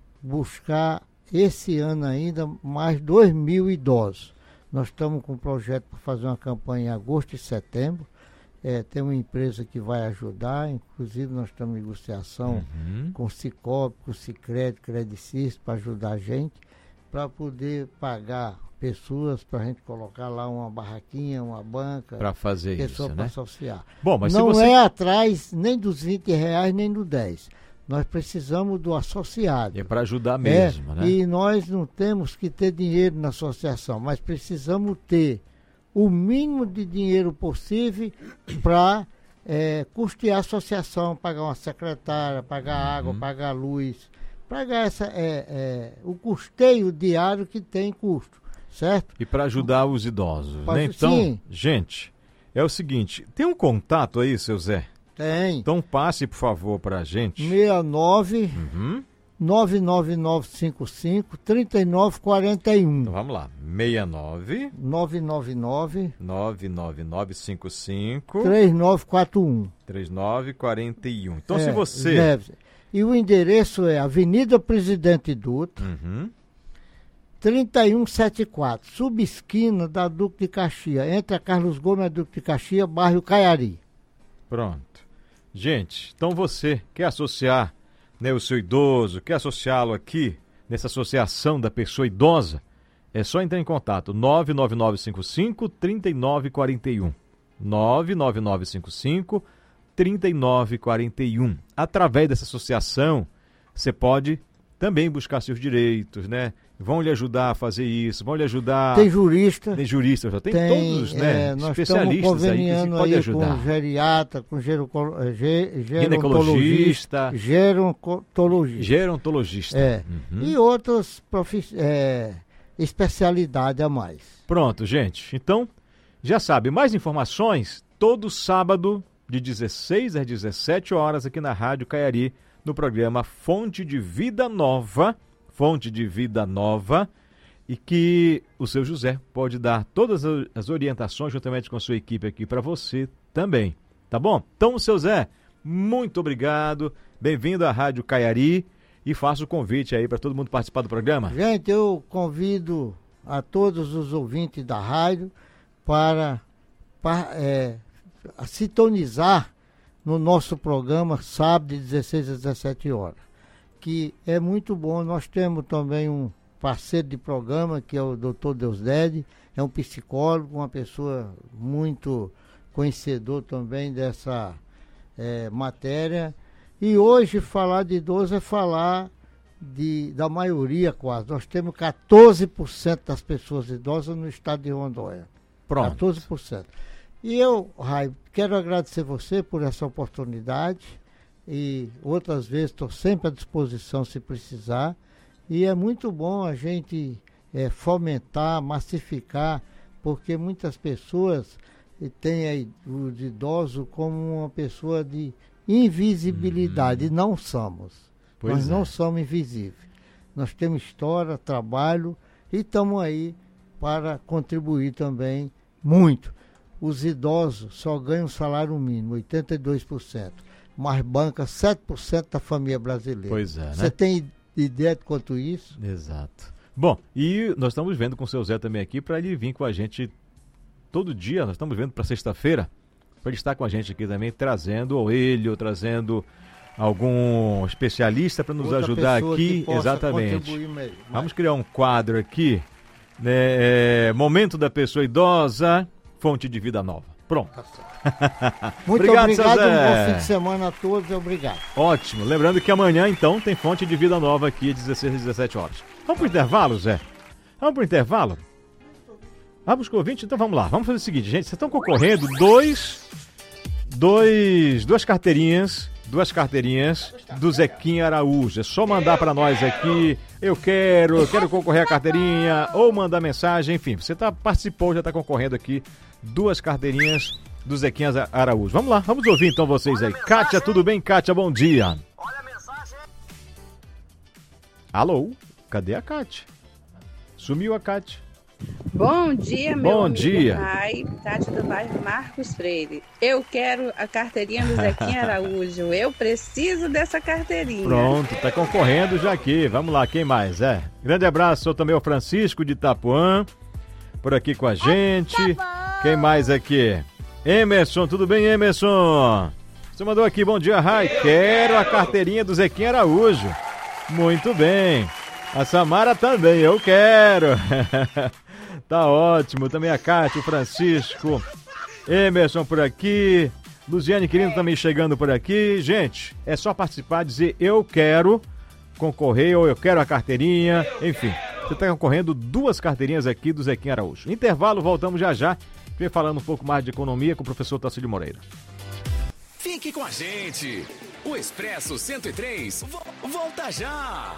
buscar esse ano ainda mais dois mil idosos. Nós estamos com um projeto para fazer uma campanha em agosto e setembro. É, tem uma empresa que vai ajudar, inclusive nós estamos em negociação uhum. com o Cicobi, com o Sicredi, Credicista, para ajudar a gente, para poder pagar pessoas, para a gente colocar lá uma barraquinha, uma banca. Para fazer pessoa isso, para né? associar. Bom, mas não se você... é atrás nem dos vinte reais, nem do dez. Nós precisamos do associado. É para ajudar mesmo, é, né? E nós não temos que ter dinheiro na associação, mas precisamos ter o mínimo de dinheiro possível para é, custear a associação, pagar uma secretária, pagar uhum. água, pagar luz, pagar essa, é, é, o custeio diário que tem custo, certo? E para ajudar os idosos, pra, né? Então, sim. gente, é o seguinte, tem um contato aí, seu Zé? Tem. Então passe, por favor, para a gente. sessenta e nove, uhum. nove nove nove cinco cinco, trinta e nove quarenta e um. Então vamos lá. sessenta e nove, nove nove nove, nove nove nove cinco cinco, três nove quatro um. três nove quatro um. Então é, se você... Deve. E o endereço é Avenida Presidente Dutra, uhum. trinta e um setenta e quatro, subesquina da Duque de Caxias, entre a Carlos Gomes e a Duque de Caxias, bairro Caiari. Pronto. Gente, então você quer associar, né, o seu idoso, quer associá-lo aqui nessa associação da pessoa idosa, é só entrar em contato nove nove nove cinco cinco, três nove quatro um. nove nove nove cinco cinco, três nove quatro um. Através dessa associação, você pode também buscar seus direitos, né? Vão lhe ajudar a fazer isso, vão lhe ajudar... Tem jurista. Tem jurista, já tem, tem todos, né? É, nós especialistas aí que podem ajudar. Com geriatra, com geroco, ge, ginecologista, gerontologista. Gerontologista. É. Uhum. E outras profiss... é, especialidades a mais. Pronto, gente. Então, já sabe, mais informações todo sábado de dezesseis às dezessete horas aqui na Rádio Caiari, no programa Fonte de Vida Nova, Fonte de Vida Nova, e que o seu José pode dar todas as orientações juntamente com a sua equipe aqui para você também, tá bom? Então, seu Zé, muito obrigado, bem-vindo à Rádio Caiari e faço o convite aí para todo mundo participar do programa. Gente, eu convido a todos os ouvintes da rádio para, para é, sintonizar no nosso programa sábado de dezesseis às dezessete horas, que é muito bom. Nós temos também um parceiro de programa, que é o doutor Deusdede, é um psicólogo, uma pessoa muito conhecedor também dessa é, matéria. E hoje falar de idoso é falar de, da maioria quase. Nós temos quatorze por cento das pessoas idosas no estado de Rondônia. Pronto. quatorze por cento. E eu, Rai, quero agradecer você por essa oportunidade e outras vezes estou sempre à disposição se precisar. E é muito bom a gente é, fomentar, massificar, porque muitas pessoas têm aí os idosos como uma pessoa de invisibilidade, uhum. E não somos. Pois Nós é. não somos invisíveis. Nós temos história, trabalho e estamos aí para contribuir também muito. Os idosos só ganham salário mínimo, oitenta e dois por cento, mas banca sete por cento da família brasileira. Pois é, né? Você tem ideia de quanto isso? Exato. Bom, e nós estamos vendo com o seu Zé também aqui para ele vir com a gente todo dia. Nós estamos vendo para sexta-feira, para ele estar com a gente aqui também, trazendo ou ele, ou trazendo algum especialista para nos Outra ajudar aqui. Exatamente. Mesmo, mas... Vamos criar um quadro aqui, né? É, momento da pessoa idosa, fonte de vida nova. Pronto. Tá Muito obrigado, obrigado um bom fim de semana a todos e obrigado. Ótimo. Lembrando que amanhã, então, tem fonte de vida nova aqui, às dezesseis às dezessete horas. Vamos pro intervalo, Zé? Vamos pro intervalo? Vamos com o ouvinte? Então vamos lá. Vamos fazer o seguinte, gente. Vocês estão concorrendo dois, dois, duas carteirinhas, duas carteirinhas do Zequinha Araújo. É só mandar para nós aqui, eu quero, eu quero concorrer à carteirinha, ou mandar mensagem, enfim. Você tá, participou, já está concorrendo aqui, duas carteirinhas do Zequinha Araújo. Vamos lá, vamos ouvir então vocês aí. Kátia, tudo bem? Kátia, bom dia. Olha a mensagem. Alô? Cadê a Kátia? Sumiu a Kátia. Bom dia, meu Bom amigo dia. Rai, Kátia do bairro Marcos Freire. Eu quero a carteirinha do Zequinha Araújo. Eu preciso dessa carteirinha. Pronto, tá concorrendo já aqui. Vamos lá, quem mais? É. Grande abraço, sou também o Francisco de Itapuã, por aqui com a gente. Quem mais aqui? Emerson, tudo bem, Emerson? Você mandou aqui, bom dia, Rai. Quero a carteirinha do Zequinha Araújo. Muito bem. A Samara também, eu quero. Tá ótimo. Também a Cátia, o Francisco, Emerson por aqui. Luziane Quirino também chegando por aqui. Gente, é só participar, dizer eu quero concorrer ou eu quero a carteirinha. Enfim, você está concorrendo duas carteirinhas aqui do Zequinha Araújo. Intervalo, voltamos já já. Vem falando um pouco mais de economia com o professor Tacílio Moreira. Fique com a gente. O Expresso cento e três vo- volta já.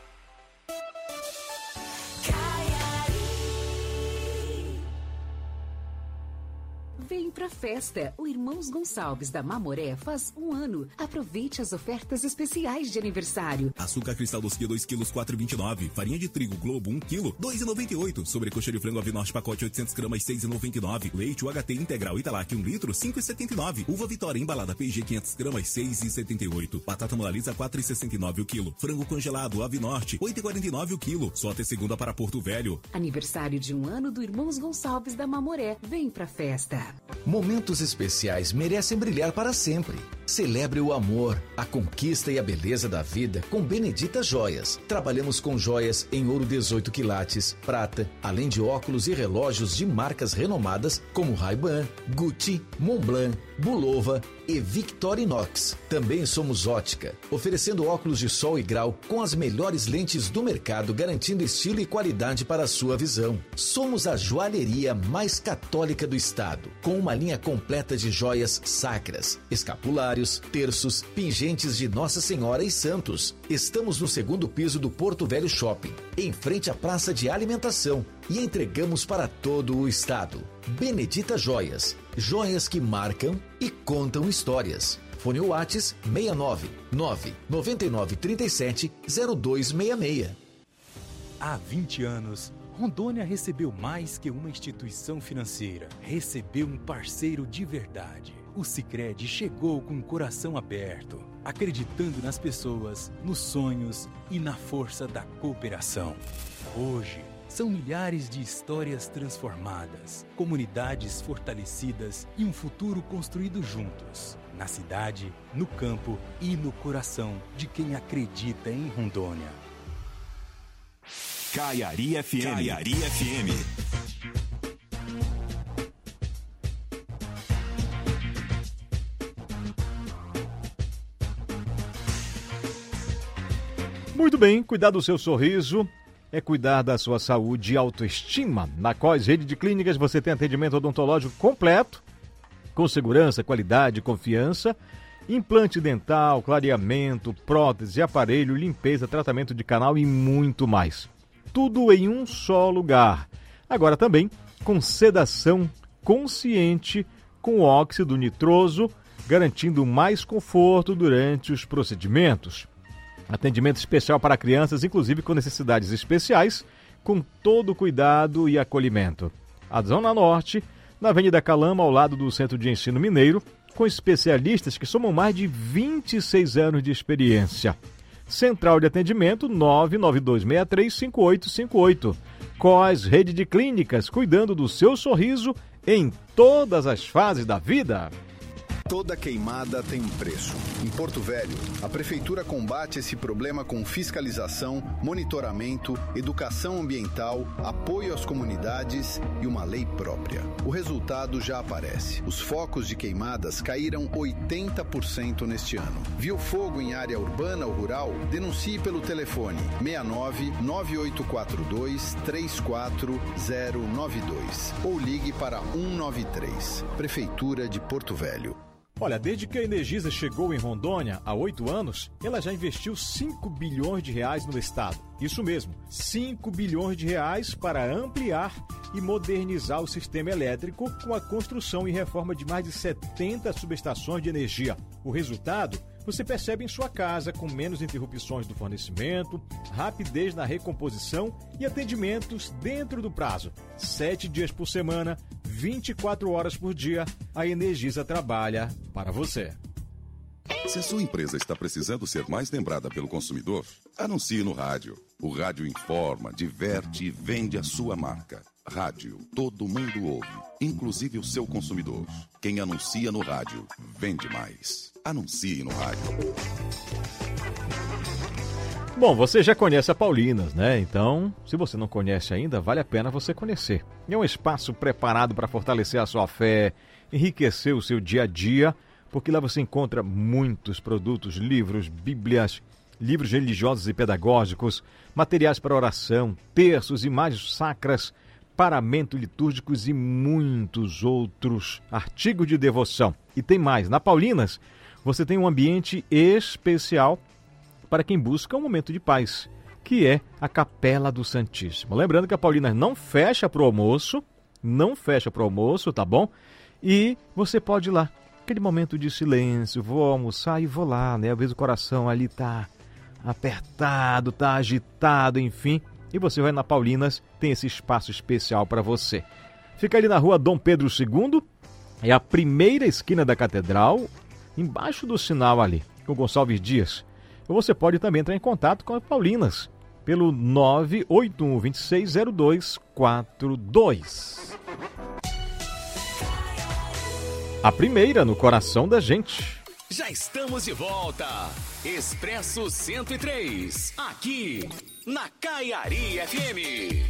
Vem pra festa! O Irmãos Gonçalves da Mamoré faz um ano. Aproveite as ofertas especiais de aniversário. Açúcar cristal doce dois quilos, quatro e vinte e nove. Farinha de trigo Globo um quilo, dois e noventa e oito. Sobrecoxa de frango Ave Norte pacote oitocentos gramas, seis e noventa e nove. Leite U H T integral Italac um litro, cinco e setenta e nove. Uva Vitória embalada P G quinhentos gramas, seis e setenta e oito. Batata Monalisa quatro e sessenta e nove o quilo. Frango congelado Ave Norte, oito e quarenta e nove o quilo. Só até segunda para Porto Velho. Aniversário de um ano do Irmãos Gonçalves da Mamoré. Vem pra festa! Momentos especiais merecem brilhar para sempre. Celebre o amor, a conquista e a beleza da vida com Benedita Joias. Trabalhamos com joias em ouro dezoito quilates, prata, além de óculos e relógios de marcas renomadas como Ray-Ban, Gucci, Montblanc, Bulova e Victorinox. Também somos ótica, oferecendo óculos de sol e grau com as melhores lentes do mercado, garantindo estilo e qualidade para a sua visão. Somos a joalheria mais católica do estado, com uma linha completa de joias sacras, escapulários, terços, pingentes de Nossa Senhora e santos. Estamos no segundo piso do Porto Velho Shopping, em frente à praça de alimentação, e entregamos para todo o estado. Benedita Joias, joias que marcam e contam histórias. Fone Whats seis nove nove nove nove três sete zero dois seis seis. Há vinte anos, Rondônia recebeu mais que uma instituição financeira. Recebeu um parceiro de verdade. O Sicredi chegou com o coração aberto, acreditando nas pessoas, nos sonhos e na força da cooperação. Hoje, São milhares de histórias transformadas, comunidades fortalecidas e um futuro construído juntos. Na cidade, no campo e no coração de quem acredita em Rondônia. Caiari F M. Caiari F M. Muito bem, cuidar do seu sorriso é cuidar da sua saúde e autoestima. Na C O S Rede de Clínicas você tem atendimento odontológico completo, com segurança, qualidade, confiança, implante dental, clareamento, prótese, aparelho, limpeza, tratamento de canal e muito mais. Tudo em um só lugar. Agora também com sedação consciente com óxido nitroso, garantindo mais conforto durante os procedimentos. Atendimento especial para crianças, inclusive com necessidades especiais, com todo o cuidado e acolhimento. A Zona Norte, na Avenida Calama, ao lado do Centro de Ensino Mineiro, com especialistas que somam mais de vinte e seis anos de experiência. Central de atendimento nove nove dois seis três cinco oito cinco oito. C O S Rede de Clínicas, cuidando do seu sorriso em todas as fases da vida. Toda queimada tem um preço. Em Porto Velho, a Prefeitura combate esse problema com fiscalização, monitoramento, educação ambiental, apoio às comunidades e uma lei própria. O resultado já aparece. Os focos de queimadas caíram oitenta por cento neste ano. Viu fogo em área urbana ou rural? Denuncie pelo telefone seis nove nove oito quatro dois três quatro zero nove dois ou ligue para um nove três. Prefeitura de Porto Velho. Olha, desde que a Energisa chegou em Rondônia há oito anos, ela já investiu cinco bilhões de reais no estado. Isso mesmo, cinco bilhões de reais para ampliar e modernizar o sistema elétrico com a construção e reforma de mais de setenta subestações de energia. O resultado você percebe em sua casa, com menos interrupções do fornecimento, rapidez na recomposição e atendimentos dentro do prazo. Sete dias por semana, vinte e quatro horas por dia, a Energisa trabalha para você. Se a sua empresa está precisando ser mais lembrada pelo consumidor, anuncie no rádio. O rádio informa, diverte e vende a sua marca. Rádio, todo mundo ouve, inclusive o seu consumidor. Quem anuncia no rádio, vende mais. Anuncie no rádio. Bom, você já conhece a Paulinas, né? Então, se você não conhece ainda, vale a pena você conhecer. É um espaço preparado para fortalecer a sua fé, enriquecer o seu dia a dia, porque lá você encontra muitos produtos, livros, bíblias, livros religiosos e pedagógicos, materiais para oração, terços, imagens sacras, paramento litúrgicos e muitos outros artigos de devoção. E tem mais, na Paulinas você tem um ambiente especial para quem busca um momento de paz, que é a Capela do Santíssimo. Lembrando que a Paulinas não fecha para o almoço, não fecha para o almoço, tá bom? E você pode ir lá, aquele momento de silêncio, vou almoçar e vou lá, né? Às vezes o coração ali tá apertado, tá agitado, enfim. E você vai na Paulinas, tem esse espaço especial para você. Fica ali na rua Dom Pedro segundo, é a primeira esquina da Catedral, embaixo do sinal ali, com Gonçalves Dias. Ou você pode também entrar em contato com a Paulinas, pelo nove oito um dois seis zero dois quatro dois. A primeira no coração da gente. Já estamos de volta. Expresso cento e três, aqui na Caiari F M.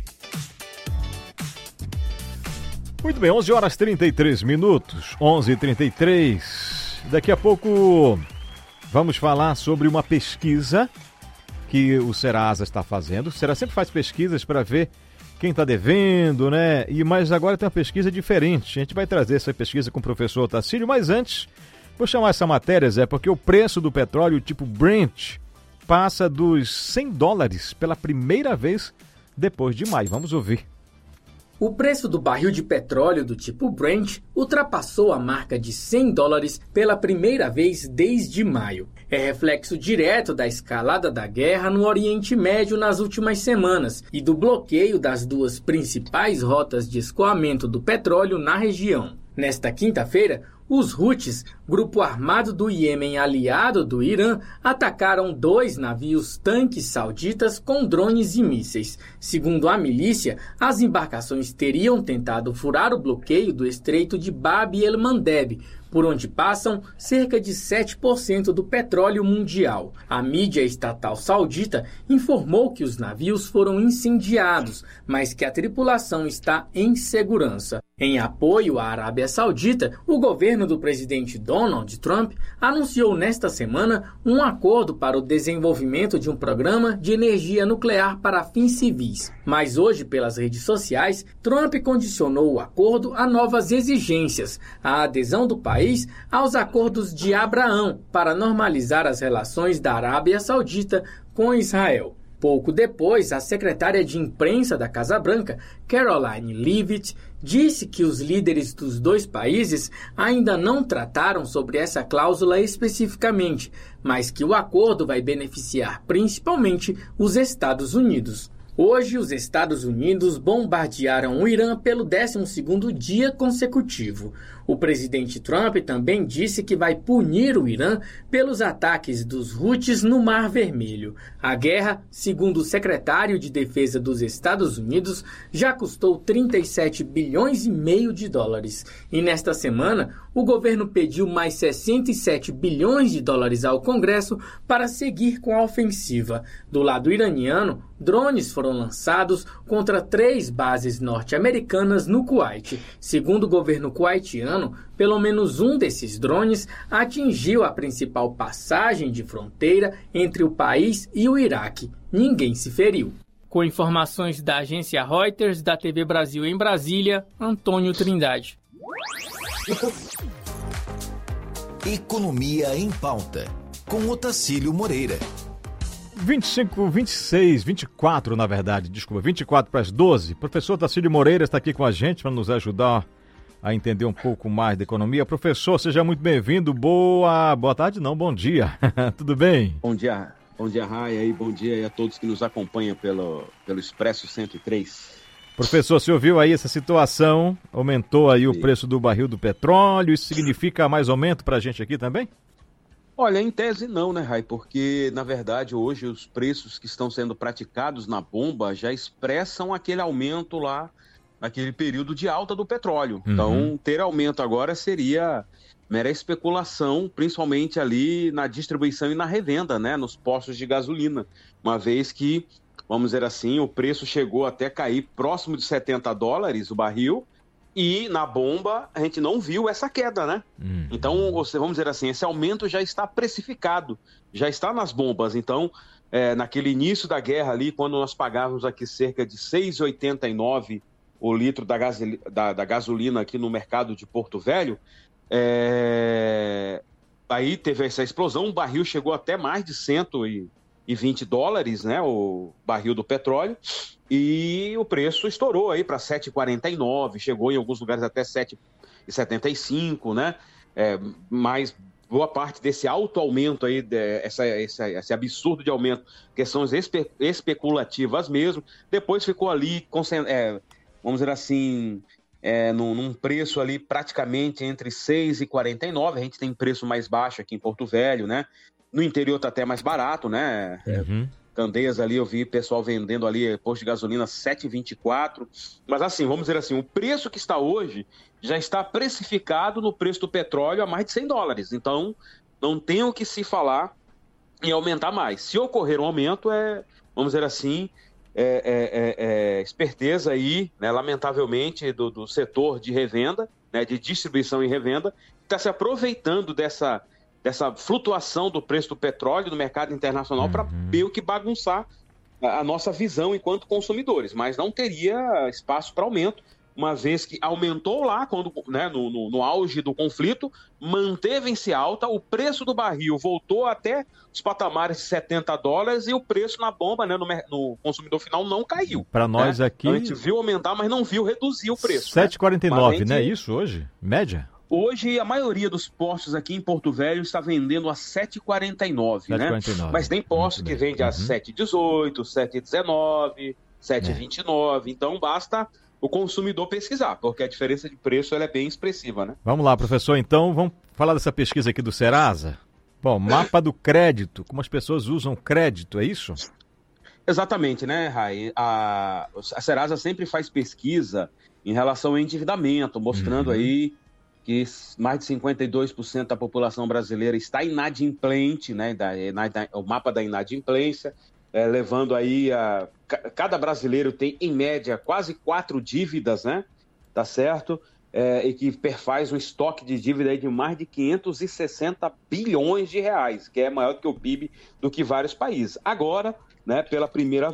Muito bem, onze horas e trinta e três minutos, onze e trinta e três. Daqui a pouco vamos falar sobre uma pesquisa que o Serasa está fazendo. O Serasa sempre faz pesquisas para ver quem está devendo, né? E, mas agora tem uma pesquisa diferente. A gente vai trazer essa pesquisa com o professor Otacílio, mas antes, vou chamar essa matéria, Zé, porque o preço do petróleo tipo Brent passa dos cem dólares pela primeira vez depois de maio. Vamos ouvir. O preço do barril de petróleo do tipo Brent ultrapassou a marca de cem dólares pela primeira vez desde maio. É reflexo direto da escalada da guerra no Oriente Médio nas últimas semanas e do bloqueio das duas principais rotas de escoamento do petróleo na região. Nesta quinta-feira, Os Houthis, grupo armado do Iêmen aliado do Irã, atacaram dois navios tanques sauditas com drones e mísseis. Segundo a milícia, as embarcações teriam tentado furar o bloqueio do Estreito de Bab el-Mandeb, por onde passam cerca de sete por cento do petróleo mundial. A mídia estatal saudita informou que os navios foram incendiados, mas que a tripulação está em segurança. Em apoio à Arábia Saudita, o governo do presidente Donald Trump anunciou nesta semana um acordo para o desenvolvimento de um programa de energia nuclear para fins civis. Mas hoje, pelas redes sociais, Trump condicionou o acordo a novas exigências, a adesão do país aos acordos de Abraão para normalizar as relações da Arábia Saudita com Israel. Pouco depois, a secretária de imprensa da Casa Branca, Caroline Leavitt, disse que os líderes dos dois países ainda não trataram sobre essa cláusula especificamente, mas que o acordo vai beneficiar principalmente os Estados Unidos. Hoje, os Estados Unidos bombardearam o Irã pelo décimo segundo dia consecutivo. O presidente Trump também disse que vai punir o Irã pelos ataques dos Houthis no Mar Vermelho. A guerra, segundo o secretário de Defesa dos Estados Unidos, já custou trinta e sete bilhões e meio de dólares. E nesta semana, o governo pediu mais sessenta e sete bilhões de dólares ao Congresso para seguir com a ofensiva. Do lado iraniano, drones foram lançados contra três bases norte-americanas no Kuwait. Segundo o governo kuwaitiano, pelo menos um desses drones atingiu a principal passagem de fronteira entre o país e o Iraque. Ninguém se feriu. Com informações da agência Reuters, da T V Brasil em Brasília, Antônio Trindade. Economia em Pauta, com Otacílio Moreira. vinte e cinco, vinte e seis, vinte e quatro, na verdade, desculpa, vinte e quatro para as doze. Professor Otacílio Moreira está aqui com a gente para nos ajudar a entender um pouco mais da economia. Professor, seja muito bem-vindo. Boa, boa tarde não, bom dia. Tudo bem? Bom dia, bom dia, Rai, aí, bom dia a todos que nos acompanham pelo, pelo Expresso cento e três. Professor, você ouviu aí essa situação? Aumentou aí Sim. o preço do barril do petróleo, isso significa mais aumento para a gente aqui também? Olha, em tese não, né, Rai? Porque, na verdade, hoje os preços que estão sendo praticados na bomba já expressam aquele aumento lá naquele período de alta do petróleo. Uhum. Então, ter aumento agora seria mera especulação, principalmente ali na distribuição e na revenda, né, nos postos de gasolina, uma vez que, vamos dizer assim, o preço chegou até cair próximo de setenta dólares o barril, e na bomba a gente não viu essa queda, né? Uhum. Então, vamos dizer assim, esse aumento já está precificado, já está nas bombas. Então, é, naquele início da guerra ali, quando nós pagávamos aqui cerca de seis reais e oitenta e nove centavos o litro da, gas, da, da gasolina aqui no mercado de Porto Velho, é... aí teve essa explosão, o barril chegou até mais de cento e vinte dólares, né, o barril do petróleo, e o preço estourou aí para sete reais e quarenta e nove, chegou em alguns lugares até sete reais e setenta e cinco, né, é, mas boa parte desse alto aumento aí, de, essa, essa, esse absurdo de aumento, questões espe, especulativas mesmo, depois ficou ali, é, vamos dizer assim, é, num, num preço ali praticamente entre seis reais e quarenta e nove, a gente tem preço mais baixo aqui em Porto Velho, né? No interior tá até mais barato, né? Uhum. Candeias ali, eu vi pessoal vendendo ali posto de gasolina sete reais e vinte e quatro, mas assim, vamos dizer assim, o preço que está hoje já está precificado no preço do petróleo a mais de cem dólares, então não tem o que se falar em aumentar mais. Se ocorrer um aumento, é, vamos dizer assim, É, é, é, é, esperteza aí, né, lamentavelmente, do, do setor de revenda, né, de distribuição e revenda, que está se aproveitando dessa, dessa flutuação do preço do petróleo no mercado internacional uhum. para meio que bagunçar a, a nossa visão enquanto consumidores, mas não teria espaço para aumento, uma vez que aumentou lá quando, né, no, no, no auge do conflito, manteve-se alta, o preço do barril voltou até os patamares de setenta dólares e o preço na bomba, né, no, no consumidor final, não caiu. Para nós né? aqui... Então, a gente viu aumentar, mas não viu reduzir o preço. sete reais e quarenta e nove, né? né? Isso hoje? Média? Hoje, a maioria dos postos aqui em Porto Velho está vendendo a sete reais e quarenta e nove, né? quarenta e nove. Mas tem postos que vende a uhum. sete reais e dezoito, sete reais e dezenove, sete reais e vinte e nove. É. Então, basta o consumidor pesquisar, porque a diferença de preço ela é bem expressiva, né? Vamos lá, professor, então, vamos falar dessa pesquisa aqui do Serasa? Bom, mapa do crédito, como as pessoas usam crédito, é isso? Exatamente, né, Rai? A, a Serasa sempre faz pesquisa em relação ao endividamento, mostrando uhum. aí que mais de cinquenta e dois por cento da população brasileira está inadimplente, né? Da, na, da, o mapa da inadimplência, é, levando aí a... Cada brasileiro tem, em média, quase quatro dívidas, né? Tá certo? É, e que perfaz um estoque de dívida aí de mais de quinhentos e sessenta bilhões de reais, que é maior do que o P I B do que vários países. Agora, né, pela primeira